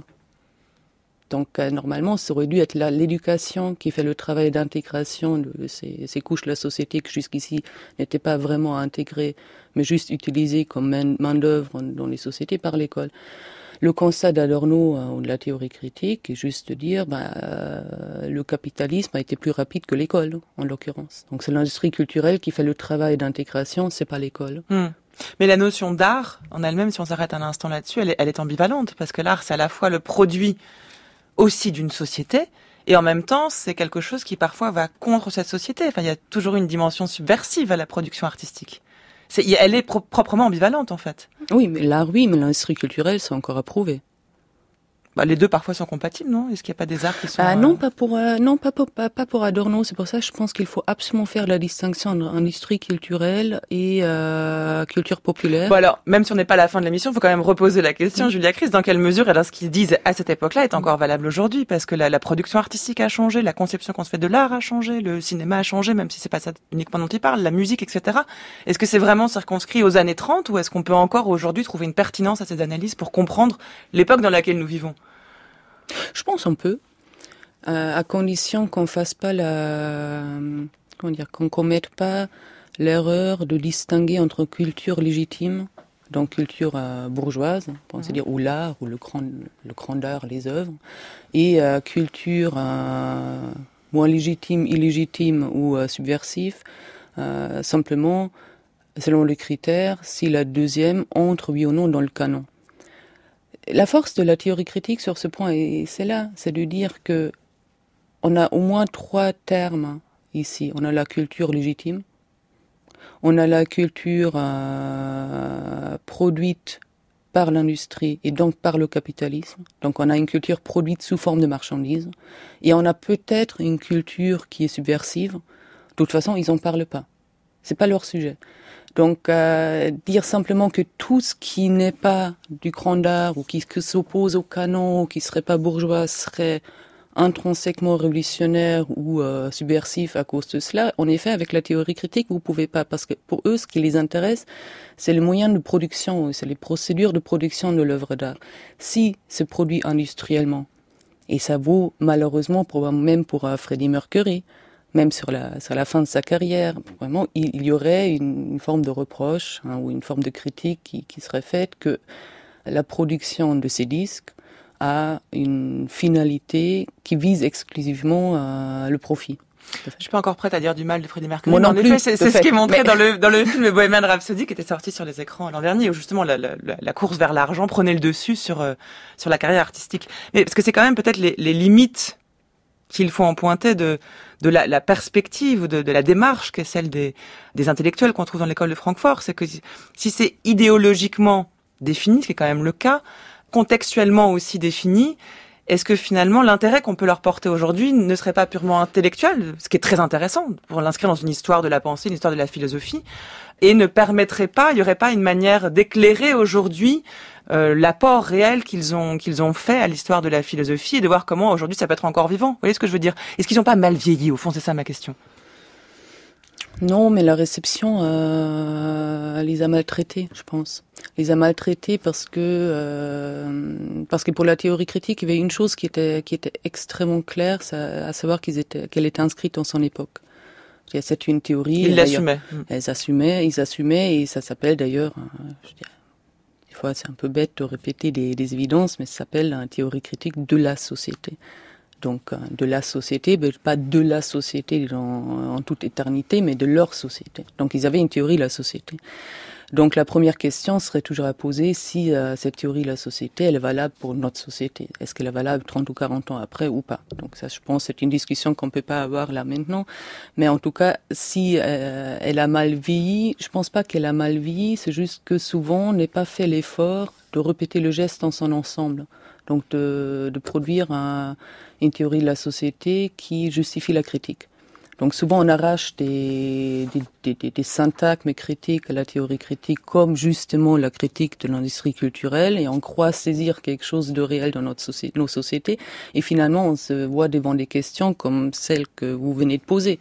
Donc euh, normalement, ça aurait dû être la, l'éducation qui fait le travail d'intégration de ces, ces couches de la société qui jusqu'ici n'étaient pas vraiment intégrées, mais juste utilisées comme main, main d'œuvre dans les sociétés par l'école. Le constat d'Adorno euh, ou de la théorie critique est juste de dire ben, euh, le capitalisme a été plus rapide que l'école, en l'occurrence. Donc c'est l'industrie culturelle qui fait le travail d'intégration, c'est pas l'école. Mmh. Mais la notion d'art, en elle-même, si on s'arrête un instant là-dessus, elle est, elle est ambivalente, parce que l'art, c'est à la fois le produit aussi d'une société, et en même temps, c'est quelque chose qui parfois va contre cette société. Enfin, il y a toujours une dimension subversive à la production artistique. C'est, elle est pro- proprement ambivalente, en fait. Oui, mais l'art, oui, mais l'industrie culturelle, c'est encore à prouver. Bah, les deux parfois sont compatibles, non? Est-ce qu'il n'y a pas des arts qui sont... Ah, non, euh... pas pour, euh, non, pas pour, pas, pas pour Adorno. C'est pour ça que je pense qu'il faut absolument faire la distinction entre industrie culturelle et euh, culture populaire. Bon alors, même si on n'est pas à la fin de l'émission, il faut quand même reposer la question, mmh. Julia Chris, dans quelle mesure, alors ce qu'ils disent à cette époque-là est encore valable aujourd'hui? Parce que la, la production artistique a changé, la conception qu'on se fait de l'art a changé, le cinéma a changé, même si c'est pas ça uniquement dont ils parlent, la musique, et cetera. Est-ce que c'est vraiment circonscrit aux années trente, ou est-ce qu'on peut encore aujourd'hui trouver une pertinence à ces analyses pour comprendre l'époque dans laquelle nous vivons? Je pense qu'on peut, euh, à condition qu'on fasse pas la, comment dire, qu'on commette pas l'erreur de distinguer entre culture légitime, donc culture euh, bourgeoise, on peut dire, ou l'art, ou le grand, le grand art, les œuvres, et euh, culture euh, moins légitime, illégitime ou euh, subversif, euh, simplement selon les critères, si la deuxième entre oui ou non dans le canon. La force de la théorie critique sur ce point, et c'est là, c'est de dire que on a au moins trois termes ici. On a la culture légitime, on a la culture euh, produite par l'industrie et donc par le capitalisme. Donc on a une culture produite sous forme de marchandise, et on a peut-être une culture qui est subversive. De toute façon, ils n'en parlent pas. C'est pas leur sujet. Donc, euh, dire simplement que tout ce qui n'est pas du grand art ou qui, qui s'oppose au canon ou qui serait pas bourgeois serait intrinsèquement révolutionnaire ou euh, subversif à cause de cela, en effet, avec la théorie critique, vous pouvez pas, parce que pour eux, ce qui les intéresse, c'est les moyens de production, c'est les procédures de production de l'œuvre d'art. Si c'est produit industriellement, et ça vaut malheureusement probablement même pour euh, Freddie Mercury, même sur la, sur la fin de sa carrière, vraiment, il, il y aurait une, une forme de reproche hein, ou une forme de critique qui, qui serait faite que la production de ces disques a une finalité qui vise exclusivement euh, le profit. Je suis pas encore prête à dire du mal de Freddie Mercury. Moi non en plus, effet, c'est, c'est fait. ce qui est montré mais... dans le dans le film Bohemian Rhapsody qui était sorti sur les écrans l'an dernier, où justement la, la, la course vers l'argent prenait le dessus sur euh, sur la carrière artistique. Mais parce que c'est quand même peut-être les, les limites qu'il faut en pointer de de la, la perspective ou de, de la démarche qui est celle des des intellectuels qu'on trouve dans l'école de Francfort, c'est que si, si c'est idéologiquement défini, ce qui est quand même le cas, contextuellement aussi défini, est-ce que finalement l'intérêt qu'on peut leur porter aujourd'hui ne serait pas purement intellectuel, ce qui est très intéressant pour l'inscrire dans une histoire de la pensée, une histoire de la philosophie, et ne permettrait pas, il n'y aurait pas une manière d'éclairer aujourd'hui euh, l'apport réel qu'ils ont qu'ils ont fait à l'histoire de la philosophie et de voir comment aujourd'hui ça peut être encore vivant. Vous voyez ce que je veux dire? Est-ce qu'ils n'ont pas mal vieilli au fond? C'est ça ma question. Non, mais la réception euh, les a maltraités, je pense. Les a maltraités parce que euh, parce que pour la théorie critique, il y avait une chose qui était qui était extrêmement claire, ça, à savoir qu'ils étaient qu'elle était inscrite dans son époque. C'est une théorie. Ils l'assumaient. Ils assumaient, ils assumaient, et ça s'appelle d'ailleurs, je dirais, des fois c'est un peu bête de répéter des, des évidences, mais ça s'appelle la théorie critique de la société. Donc de la société, mais pas de la société dans, en toute éternité, mais de leur société. Donc ils avaient une théorie de la société. Donc la première question serait toujours à poser si euh, cette théorie de la société, elle est valable pour notre société. Est-ce qu'elle est valable trente ou quarante ans après ou pas? Donc ça, je pense, c'est une discussion qu'on peut pas avoir là maintenant. Mais en tout cas, si euh, elle a mal vieilli, je pense pas qu'elle a mal vieilli, c'est juste que souvent on n'est pas fait l'effort de répéter le geste dans son ensemble. Donc de, de produire un, une théorie de la société qui justifie la critique. Donc souvent on arrache des, des, des, des syntagmes critiques à la théorie critique comme justement la critique de l'industrie culturelle, et on croit saisir quelque chose de réel dans notre soci- nos sociétés, et finalement on se voit devant des questions comme celles que vous venez de poser.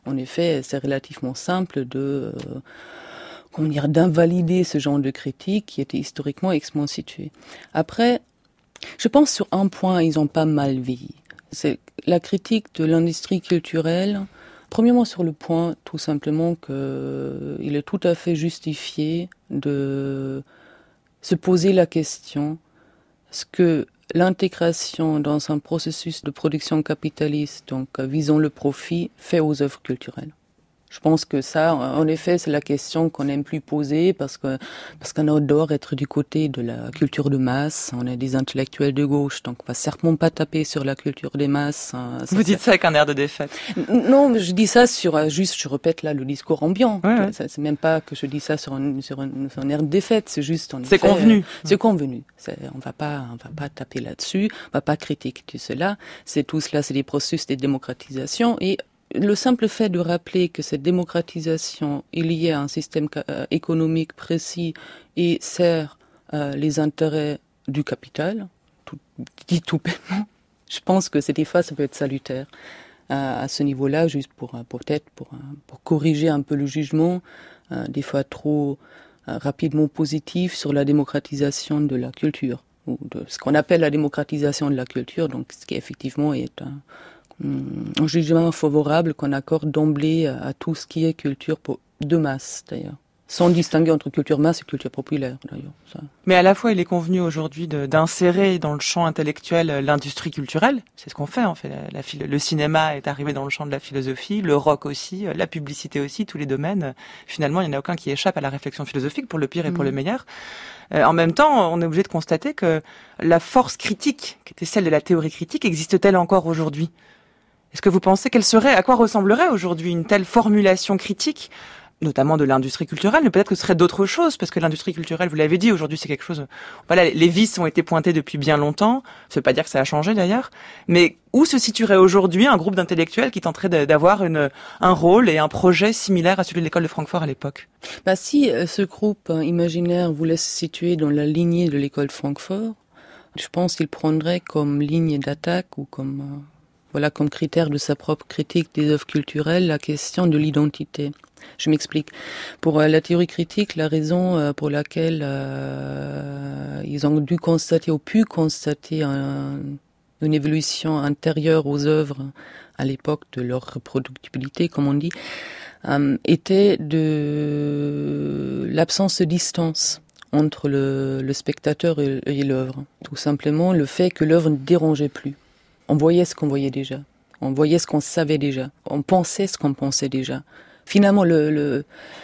En effet, c'est relativement simple de, euh, comment dire, d'invalider ce genre de critique qui était historiquement extrêmement situé. Après, je pense sur un point, ils ont pas mal vieilli. C'est la critique de l'industrie culturelle. Premièrement, sur le point, tout simplement, que il est tout à fait justifié de se poser la question ce que l'intégration dans un processus de production capitaliste, donc visant le profit, fait aux œuvres culturelles. Je pense que ça, en effet, c'est la question qu'on n'aime plus poser parce que parce qu'on adore être du côté de la culture de masse. On est des intellectuels de gauche, donc on va certainement pas taper sur la culture des masses. Ça, Vous dites ça avec un air de défaite. Non, je dis ça sur juste, je répète là le discours ambiant. Ouais, ouais. C'est même pas que je dis ça sur un sur un, sur un air de défaite. C'est juste. En c'est effet, convenu. C'est convenu. C'est, on va pas on va pas taper là-dessus. On va pas critiquer tout cela. C'est tout cela, c'est des processus de démocratisation et le simple fait de rappeler que cette démocratisation est liée à un système euh, économique précis et sert euh, les intérêts du capital, tout, dit tout bêtement, je pense que cette fois ça peut être salutaire euh, à ce niveau-là, juste pour euh, peut-être pour, euh, pour corriger un peu le jugement, euh, des fois trop euh, rapidement positif sur la démocratisation de la culture, ou de ce qu'on appelle la démocratisation de la culture, donc ce qui effectivement est un un jugement favorable qu'on accorde d'emblée à tout ce qui est culture de masse, d'ailleurs. Sans distinguer entre culture masse et culture populaire, d'ailleurs. Ça. Mais à la fois, il est convenu aujourd'hui de, d'insérer dans le champ intellectuel l'industrie culturelle. C'est ce qu'on fait, en fait. La, la, le cinéma est arrivé dans le champ de la philosophie, le rock aussi, la publicité aussi, tous les domaines. Finalement, il n'y en a aucun qui échappe à la réflexion philosophique, pour le pire et pour mmh. le meilleur. Euh, en même temps, on est obligé de constater que la force critique, qui était celle de la théorie critique, existe-t-elle encore aujourd'hui ? Est-ce que vous pensez qu'elle serait, à quoi ressemblerait aujourd'hui une telle formulation critique, notamment de l'industrie culturelle, mais peut-être que ce serait d'autres choses, parce que l'industrie culturelle, vous l'avez dit, aujourd'hui c'est quelque chose, voilà, les vices ont été pointés depuis bien longtemps, ça veut pas dire que ça a changé d'ailleurs, mais où se situerait aujourd'hui un groupe d'intellectuels qui tenterait d'avoir une, un rôle et un projet similaire à celui de l'école de Francfort à l'époque ? Bah si ce groupe imaginaire voulait se situer dans la lignée de l'école de Francfort, je pense qu'il prendrait comme ligne d'attaque ou comme... Euh... Voilà, comme critère de sa propre critique des œuvres culturelles, la question de l'identité. Je m'explique. Pour euh, la théorie critique, la raison euh, pour laquelle euh, ils ont dû constater ou pu constater un, une évolution intérieure aux œuvres à l'époque de leur reproductibilité, comme on dit, euh, était de l'absence de distance entre le, le spectateur et, et l'œuvre. Tout simplement, le fait que l'œuvre ne dérangeait plus. On voyait ce qu'on voyait déjà. On voyait ce qu'on savait déjà. On pensait ce qu'on pensait déjà. Finalement, le, le,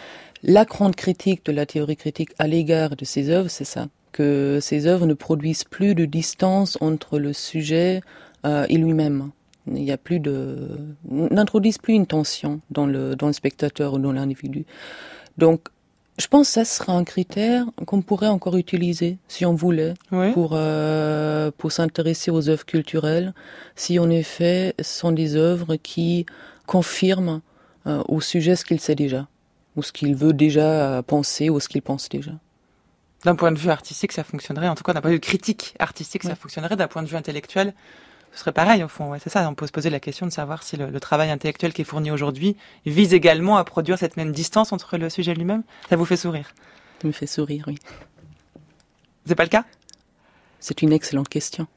la grande critique de la théorie critique à l'égard de ces œuvres, c'est ça. Que ces œuvres ne produisent plus de distance entre le sujet euh, et lui-même. Il y a plus de, n'introduisent plus une tension dans le, dans le spectateur ou dans l'individu. Donc, je pense que ça sera un critère qu'on pourrait encore utiliser, si on voulait, oui. pour euh, pour s'intéresser aux œuvres culturelles, si en effet ce sont des œuvres qui confirment euh, au sujet ce qu'il sait déjà, ou ce qu'il veut déjà penser, ou ce qu'il pense déjà. D'un point de vue artistique, ça fonctionnerait, en tout cas d'un point de vue critique artistique, oui. ça fonctionnerait, d'un point de vue intellectuel, ce serait pareil au fond, ouais, c'est ça, on peut se poser la question de savoir si le, le travail intellectuel qui est fourni aujourd'hui vise également à produire cette même distance entre le sujet lui-même. Ça vous fait sourire ? Ça me fait sourire, oui. C'est pas le cas ? C'est une excellente question.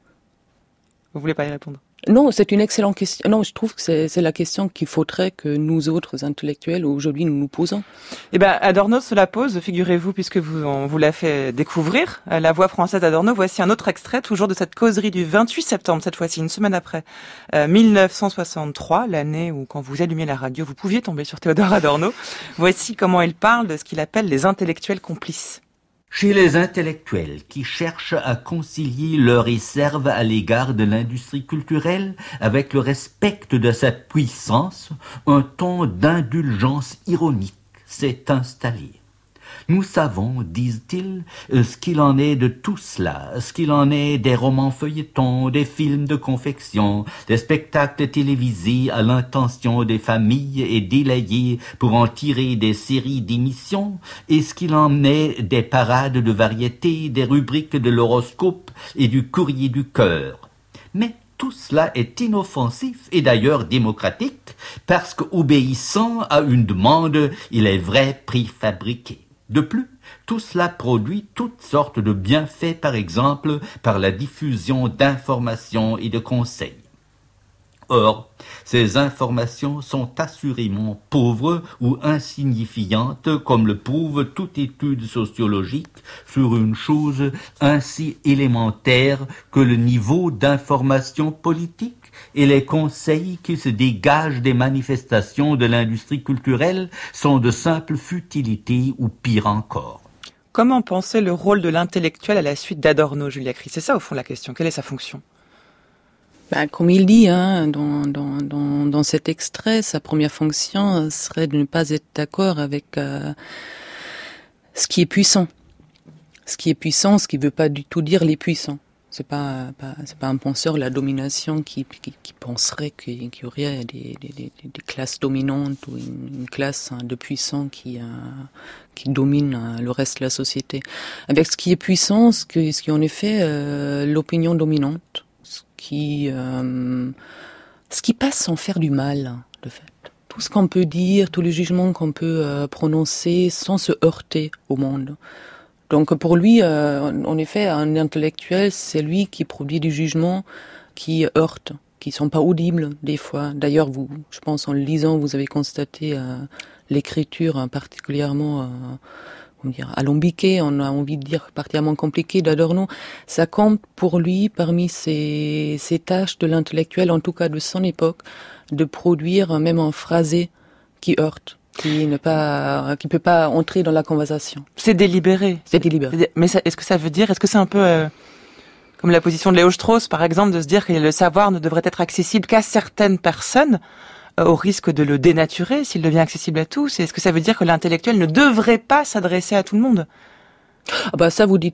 Vous voulez pas y répondre ? Non, c'est une excellente question. Non, je trouve que c'est, c'est la question qu'il faudrait que nous autres intellectuels aujourd'hui nous nous posons. Eh ben, Adorno se la pose, figurez-vous, puisque vous, on vous l'a fait découvrir. La voix française d'Adorno. Voici un autre extrait, toujours de cette causerie du vingt-huit septembre, cette fois-ci, une semaine après, euh, mille neuf cent soixante-trois, l'année où, quand vous allumiez la radio, vous pouviez tomber sur Théodore Adorno. Voici comment il parle de ce qu'il appelle les intellectuels complices. Chez les intellectuels qui cherchent à concilier leur réserve à l'égard de l'industrie culturelle avec le respect de sa puissance, un ton d'indulgence ironique s'est installé. Nous savons, disent-ils, ce qu'il en est de tout cela, ce qu'il en est des romans feuilletons, des films de confection, des spectacles télévisés à l'intention des familles et délayés pour en tirer des séries d'émissions, et ce qu'il en est des parades de variété, des rubriques de l'horoscope et du courrier du cœur. Mais tout cela est inoffensif et d'ailleurs démocratique, parce qu'obéissant à une demande, il est vrai préfabriqué. De plus, tout cela produit toutes sortes de bienfaits, par exemple, par la diffusion d'informations et de conseils. Or, ces informations sont assurément pauvres ou insignifiantes, comme le prouve toute étude sociologique sur une chose ainsi élémentaire que le niveau d'information politique et les conseils qui se dégagent des manifestations de l'industrie culturelle sont de simples futilités ou pire encore. Comment penser le rôle de l'intellectuel à la suite d'Adorno, Julia Cris? C'est ça au fond la question. Quelle est sa fonction? Ben, comme il dit hein, dans, dans, dans, dans cet extrait, sa première fonction serait de ne pas être d'accord avec euh, ce qui est puissant. Ce qui est puissant, ce qui ne veut pas du tout dire les puissants. C'est pas, pas c'est pas un penseur de la domination qui, qui, qui penserait qu'il, qu'il y aurait des, des, des, des classes dominantes ou une, une classe hein, de puissants qui, euh, qui domine euh, le reste de la société. Avec ce qui est puissant, ce qui, ce qui est en effet euh, l'opinion dominante. Qui, euh, ce qui passe sans faire du mal, de fait. Tout ce qu'on peut dire, tous les jugements qu'on peut euh, prononcer sans se heurter au monde. Donc pour lui, euh, en effet, un intellectuel, c'est lui qui produit des jugements qui heurtent, qui sont pas audibles des fois. D'ailleurs, vous, je pense, en le lisant, vous avez constaté euh, l'écriture hein, particulièrement... Euh, on dire alambiqué, on a envie de dire particulièrement compliqué d'Adorno, ça compte pour lui parmi ses, ses tâches de l'intellectuel, en tout cas de son époque, de produire même un phrasé qui heurte, qui ne pas, qui peut pas entrer dans la conversation. C'est délibéré. C'est délibéré. Mais ça, est-ce que ça veut dire, est-ce que c'est un peu euh, comme la position de Léo Strauss, par exemple, de se dire que le savoir ne devrait être accessible qu'à certaines personnes, au risque de le dénaturer s'il devient accessible à tous? Est-ce que ça veut dire que l'intellectuel ne devrait pas s'adresser à tout le monde? Ah bah ça vous dites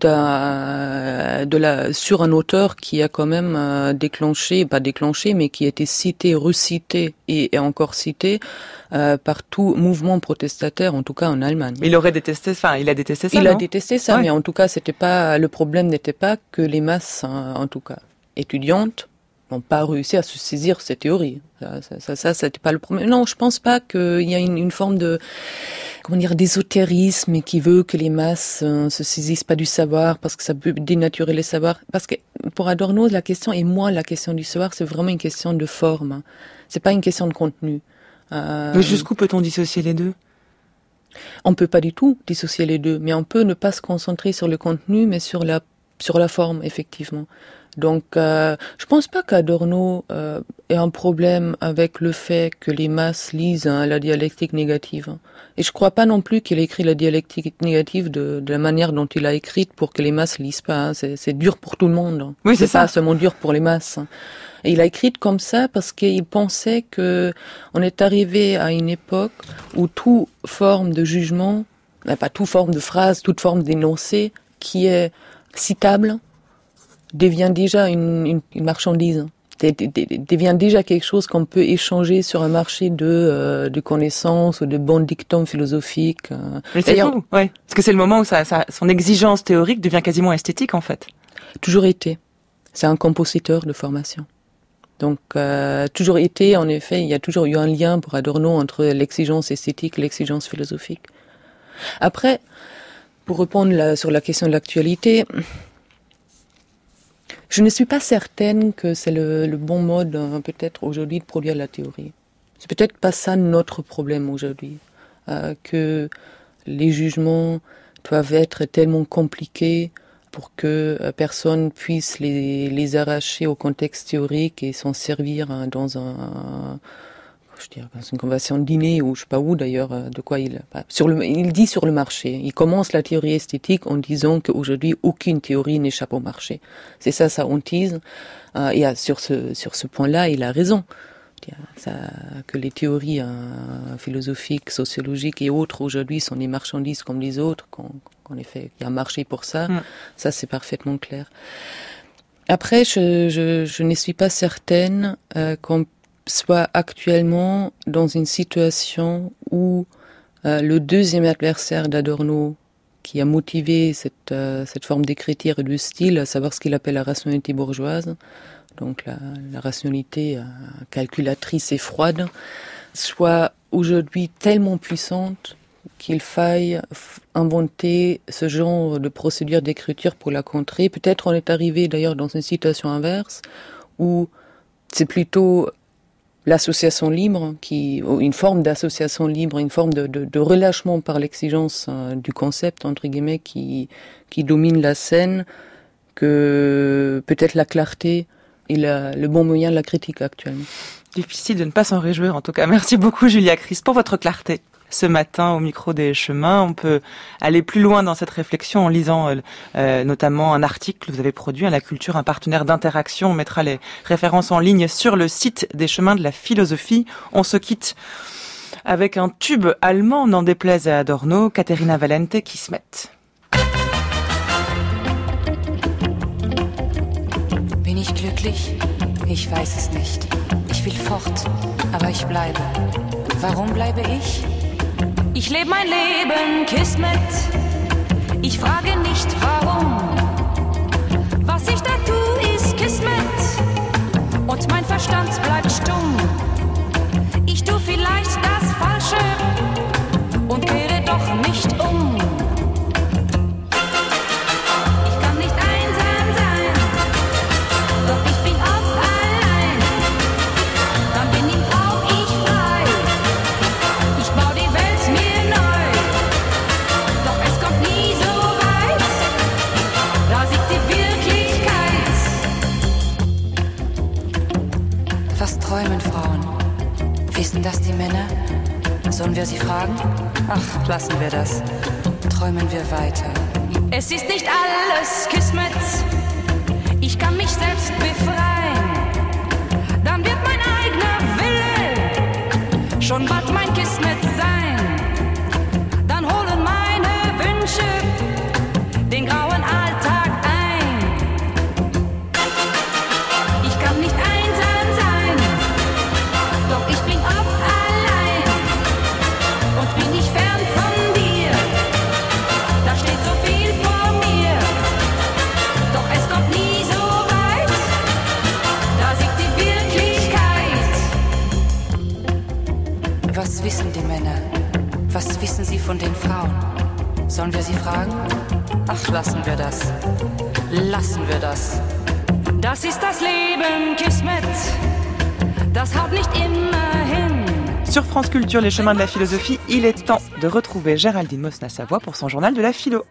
à, de la, sur un auteur qui a quand même euh, déclenché, pas déclenché, mais qui a été cité, recité et, et encore cité euh, par tout mouvement protestataire, en tout cas en Allemagne. Il aurait détesté, enfin il a détesté ça. Il non a détesté ça, ouais. Mais en tout cas c'était pas le problème n'était pas que les masses, hein, en tout cas étudiantes, n'ont pas réussi à se saisir cette théorie. Ça, ça, ça, ça c'était pas le problème. Non, je pense pas qu'il y a une, une forme de, comment dire, d'ésotérisme qui veut que les masses euh, se saisissent pas du savoir parce que ça peut dénaturer les savoirs. Parce que pour Adorno, la question, et moi, la question du savoir, c'est vraiment une question de forme. Hein. C'est pas une question de contenu. Euh, mais jusqu'où peut-on dissocier les deux? On peut pas du tout dissocier les deux, mais on peut ne pas se concentrer sur le contenu, mais sur la, sur la forme, effectivement. Donc, euh, je pense pas qu'Adorno euh, ait un problème avec le fait que les masses lisent hein, la dialectique négative. Et je crois pas non plus qu'il ait écrit la dialectique négative de, de la manière dont il a écrite pour que les masses lisent pas. Hein. C'est, c'est dur pour tout le monde. Oui, c'est, c'est pas seulement dur pour les masses. Et il a écrit comme ça parce qu'il pensait que on est arrivé à une époque où toute forme de jugement, pas toute forme de phrase, toute forme d'énoncé qui est citable, devient déjà une, une, une marchandise, devient déjà quelque chose qu'on peut échanger sur un marché de, euh, de connaissances ou de bons dictums philosophiques. Mais c'est fou, ouais. Parce que c'est le moment où ça, ça, son exigence théorique devient quasiment esthétique, en fait. Toujours été. C'est un compositeur de formation. Donc, euh, toujours été, en effet, il y a toujours eu un lien pour Adorno entre l'exigence esthétique et l'exigence philosophique. Après, pour répondre là, sur la question de l'actualité, je ne suis pas certaine que c'est le, le bon mode, hein, peut-être aujourd'hui, de produire la théorie. C'est peut-être pas ça notre problème aujourd'hui, euh, que les jugements doivent être tellement compliqués pour que euh, personne puisse les, les arracher au contexte théorique et s'en servir hein, dans un, un je dirais, dans une conversation de dîner ou je sais pas où d'ailleurs, de quoi il sur le, il dit sur le marché. Il commence la théorie esthétique en disant qu'aujourd'hui aucune théorie n'échappe au marché. C'est ça sa hantise. Euh, et sur ce sur ce point-là, il a raison. Ça, que les théories hein, philosophiques, sociologiques et autres aujourd'hui sont des marchandises comme les autres, qu'en, qu'en effet il y a un marché pour ça. Mm. Ça c'est parfaitement clair. Après, je je, je ne suis pas certaine euh, qu'on soit actuellement dans une situation où euh, le deuxième adversaire d'Adorno, qui a motivé cette, euh, cette forme d'écriture et de style, à savoir ce qu'il appelle la rationalité bourgeoise, donc la, la rationalité euh, calculatrice et froide, soit aujourd'hui tellement puissante qu'il faille inventer ce genre de procédure d'écriture pour la contrer. Peut-être on est arrivé d'ailleurs dans une situation inverse, où c'est plutôt l'association libre, qui, une forme d'association libre, une forme de, de, de relâchement par l'exigence euh, du concept, entre guillemets, qui, qui domine la scène, que peut-être la clarté est la, le bon moyen de la critique actuellement. Difficile de ne pas s'en réjouir, en tout cas. Merci beaucoup, Julia Chris, pour votre clarté. Ce matin, au micro des chemins, on peut aller plus loin dans cette réflexion en lisant euh, euh, notamment un article que vous avez produit à La Culture, un partenaire d'interaction. On mettra les références en ligne sur le site des chemins de la philosophie. On se quitte avec un tube allemand, n'en déplaise à Adorno, Caterina Valente, Kismet. Bin ich glücklich? Ich weiß es nicht. Ich will fort, aber ich bleibe. Warum bleibe ich? Ich lebe mein Leben, Kismet. Ich frage nicht warum. Was ich da tue, ist Kismet. Und mein Verstand bleibt stumm. Ich tue vielleicht das Falsche und kehre doch nicht um. Ich kann nicht einsam sein, doch ich bin oft allein. Dann bin ich auch ich frei. Ich baue die Welt mir neu, doch es kommt nie so weit. Da sieht die Wirklichkeit. Was träumen Frauen? Wissen das die Männer? Sollen wir sie fragen? Ach, lassen wir das. Träumen wir weiter. Es ist nicht alles Kismet. Ich kann mich selbst befreien. Dann wird mein eigener Wille schon bald mein Kismet sein. Dann holen meine Wünsche den grauen Alltag ein. Ich kann nicht einsam sein, doch ich bin oft allein und bin nicht fern von dir. Da steht so viel vor mir, doch es kommt nie so weit. Da siegt die Wirklichkeit. Was wissen die Männer? Was wissen sie von den Frauen? Sollen wir sie fragen? Ach, lassen wir das. Lassen wir das. Das ist das Leben, Kismet. Das haut nicht immer hin. Sur France Culture, les chemins de la philosophie, il est temps de retrouver Géraldine Mosna-Savoie pour son journal de la philo.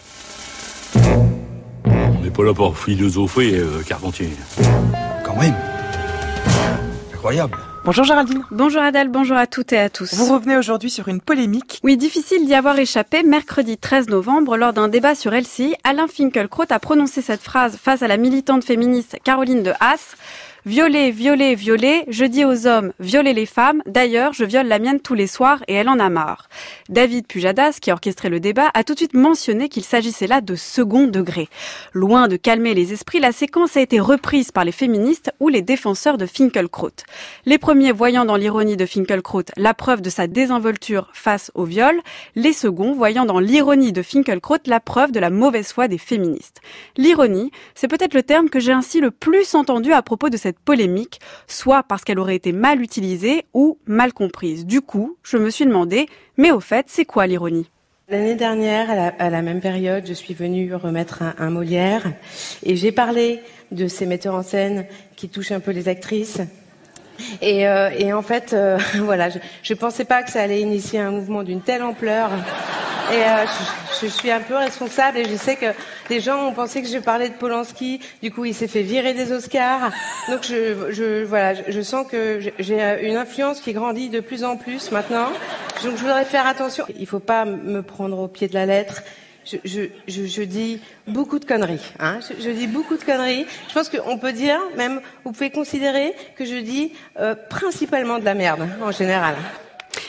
On n'est pas là pour philosopher, euh, Carpentier. Quand même. Incroyable. Bonjour Géraldine. Bonjour Adèle, bonjour à toutes et à tous. Vous revenez aujourd'hui sur une polémique. Oui, difficile d'y avoir échappé. Mercredi treize novembre, lors d'un débat sur L C I, Alain Finkielkraut a prononcé cette phrase face à la militante féministe Caroline de Haas. Violer, violer, violer, je dis aux hommes, violer les femmes, d'ailleurs, je viole la mienne tous les soirs et elle en a marre. David Pujadas, qui a orchestré le débat, a tout de suite mentionné qu'il s'agissait là de second degré. Loin de calmer les esprits, la séquence a été reprise par les féministes ou les défenseurs de Finkielkraut. Les premiers voyant dans l'ironie de Finkielkraut la preuve de sa désinvolture face au viol, les seconds voyant dans l'ironie de Finkielkraut la preuve de la mauvaise foi des féministes. L'ironie, c'est peut-être le terme que j'ai ainsi le plus entendu à propos de cette polémique, soit parce qu'elle aurait été mal utilisée ou mal comprise. Du coup, je me suis demandé, mais au fait, c'est quoi l'ironie ? L'année dernière, à la, à la même période, je suis venue remettre un, un Molière et j'ai parlé de ces metteurs en scène qui touchent un peu les actrices. Et, euh, et en fait, euh, voilà, je, je pensais pas que ça allait initier un mouvement d'une telle ampleur. Et euh, je, je suis un peu responsable et je sais que les gens ont pensé que je parlais de Polanski. Du coup, il s'est fait virer des Oscars. Donc, je, je voilà, je, je sens que j'ai une influence qui grandit de plus en plus maintenant. Donc, je voudrais faire attention. Il faut pas me prendre au pied de la lettre. Je, je, je, je dis beaucoup de conneries. Hein. Je, je dis beaucoup de conneries. Je pense qu'on peut dire, même, vous pouvez considérer que je dis euh, principalement de la merde, en général.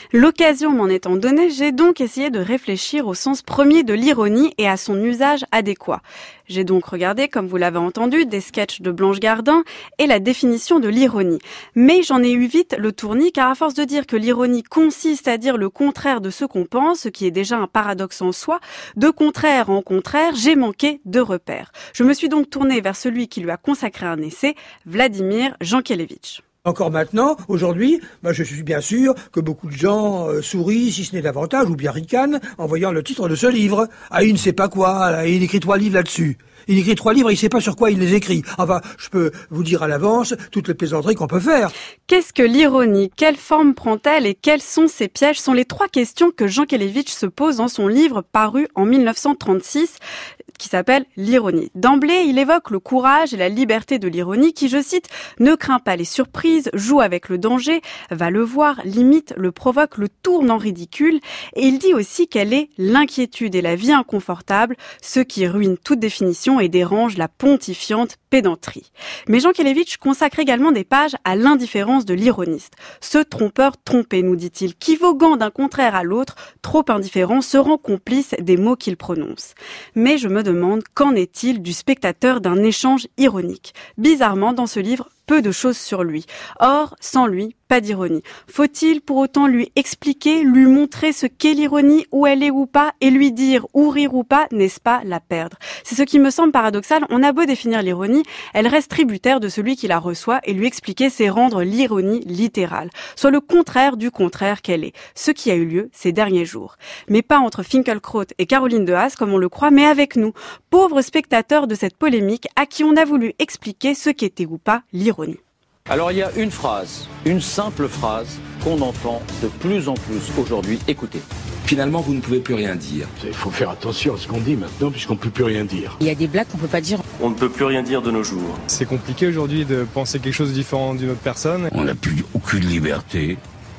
L'occasion m'en étant donnée, j'ai donc essayé de réfléchir au sens premier de l'ironie et à son usage adéquat. J'ai donc regardé, comme vous l'avez entendu, des sketchs de Blanche Gardin et la définition de l'ironie. Mais j'en ai eu vite le tournis, car à force de dire que l'ironie consiste à dire le contraire de ce qu'on pense, ce qui est déjà un paradoxe en soi, de contraire en contraire, j'ai manqué de repères. Je me suis donc tournée vers celui qui lui a consacré un essai, Vladimir Jankélévitch. Encore maintenant, aujourd'hui, bah, je suis bien sûr que beaucoup de gens euh, sourient, si ce n'est davantage, ou bien ricanent, en voyant le titre de ce livre. Ah, il ne sait pas quoi, là, il écrit trois livres là-dessus. Il écrit trois livres, il ne sait pas sur quoi il les écrit. Enfin, je peux vous dire à l'avance toutes les plaisanteries qu'on peut faire. Qu'est-ce que l'ironie? Quelle forme prend-elle et quels sont ses pièges? Sont les trois questions que Jankélévitch se pose dans son livre paru en mille neuf cent trente-six, qui s'appelle L'ironie. D'emblée, il évoque le courage et la liberté de l'ironie qui, je cite, ne craint pas les surprises, joue avec le danger, va le voir, limite, le provoque, le tourne en ridicule. Et il dit aussi qu'elle est l'inquiétude et la vie inconfortable, ce qui ruine toute définition et dérange la pontifiante pédanterie. Mais Jankélévitch consacre également des pages à l'indifférence de l'ironiste. Ce trompeur trompé, nous dit-il, qui voguant d'un contraire à l'autre, trop indifférent, se rend complice des mots qu'il prononce. Mais je me demande, qu'en est-il du spectateur d'un échange ironique? Bizarrement, dans ce livre, peu de choses sur lui. Or, sans lui, pas d'ironie. Faut-il pour autant lui expliquer, lui montrer ce qu'est l'ironie, où elle est ou pas, et lui dire ou rire ou pas, n'est-ce pas la perdre? C'est ce qui me semble paradoxal. On a beau définir l'ironie, elle reste tributaire de celui qui la reçoit, et lui expliquer, c'est rendre l'ironie littérale, soit le contraire du contraire qu'elle est. Ce qui a eu lieu ces derniers jours. Mais pas entre Finkielkraut et Caroline de Haas, comme on le croit, mais avec nous, pauvres spectateurs de cette polémique, à qui on a voulu expliquer ce qu'était ou pas l'ironie. Alors il y a une phrase, une simple phrase qu'on entend de plus en plus aujourd'hui. Écoutez. Finalement, vous ne pouvez plus rien dire. Il faut faire attention à ce qu'on dit maintenant puisqu'on ne peut plus rien dire. Il y a des blagues qu'on ne peut pas dire. On ne peut plus rien dire de nos jours. C'est compliqué aujourd'hui de penser quelque chose de différent d'une autre personne. On n'a plus aucune liberté.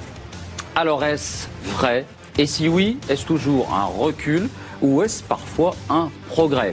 Alors est-ce vrai? Et si oui, est-ce toujours un recul ou est-ce parfois un progrès?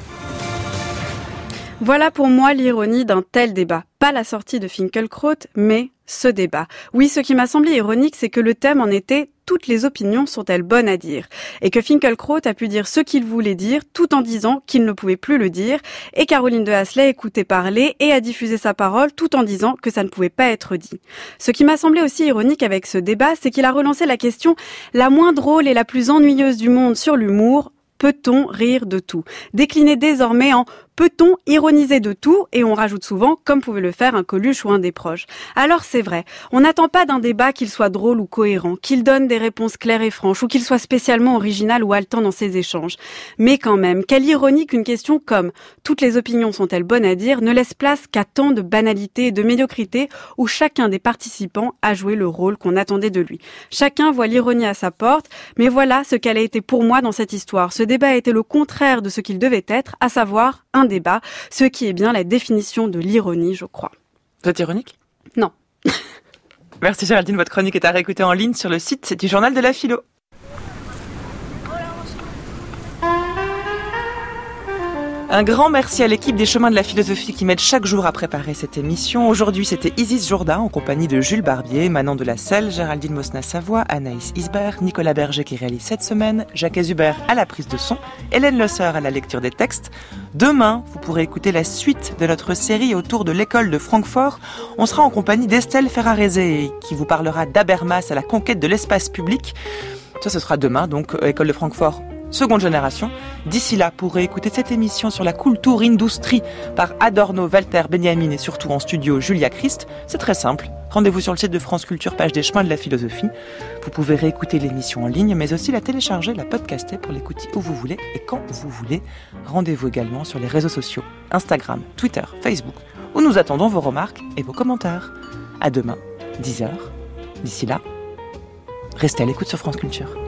Voilà pour moi l'ironie d'un tel débat. Pas la sortie de Finkielkraut, mais ce débat. Oui, ce qui m'a semblé ironique, c'est que le thème en était « Toutes les opinions sont-elles bonnes à dire ?» et que Finkielkraut a pu dire ce qu'il voulait dire tout en disant qu'il ne pouvait plus le dire, et Caroline de Haas l'a écouté parler et a diffusé sa parole tout en disant que ça ne pouvait pas être dit. Ce qui m'a semblé aussi ironique avec ce débat, c'est qu'il a relancé la question la moins drôle et la plus ennuyeuse du monde sur l'humour. Peut-on rire de tout? Décliné désormais en peut-on ironiser de tout? Et on rajoute souvent, comme pouvait le faire un Coluche ou un des proches. Alors c'est vrai, on n'attend pas d'un débat qu'il soit drôle ou cohérent, qu'il donne des réponses claires et franches, ou qu'il soit spécialement original ou haletant dans ses échanges. Mais quand même, quelle ironie qu'une question comme « Toutes les opinions sont-elles bonnes à dire ?» ne laisse place qu'à tant de banalité et de médiocrité où chacun des participants a joué le rôle qu'on attendait de lui. Chacun voit l'ironie à sa porte, mais voilà ce qu'elle a été pour moi dans cette histoire. Ce débat a été le contraire de ce qu'il devait être, à savoir un débat, ce qui est bien la définition de l'ironie, je crois. Vous êtes ironique? Non. Merci Géraldine, votre chronique est à réécouter en ligne sur le site du Journal de la Philo. Un grand merci à l'équipe des Chemins de la Philosophie qui m'aide chaque jour à préparer cette émission. Aujourd'hui, c'était Isis Jourdain en compagnie de Jules Barbier, Manon de la Selle, Géraldine Mosna-Savoie, Anaïs Isbert, Nicolas Berger qui réalise cette semaine, Jacques Hubert à la prise de son, Hélène Le Sœur à la lecture des textes. Demain, vous pourrez écouter la suite de notre série autour de l'école de Francfort. On sera en compagnie d'Estelle Ferrarese qui vous parlera d'Habermas à la conquête de l'espace public. Ça, ce sera demain, donc, école de Francfort. Seconde génération. D'ici là, pour réécouter cette émission sur la Kulturindustrie par Adorno, Walter, Benjamin et surtout en studio Julia Christ, c'est très simple. Rendez-vous sur le site de France Culture, page des Chemins de la Philosophie. Vous pouvez réécouter l'émission en ligne, mais aussi la télécharger, la podcaster pour l'écouter où vous voulez et quand vous voulez. Rendez-vous également sur les réseaux sociaux, Instagram, Twitter, Facebook, où nous attendons vos remarques et vos commentaires. À demain, dix heures. D'ici là, restez à l'écoute sur France Culture.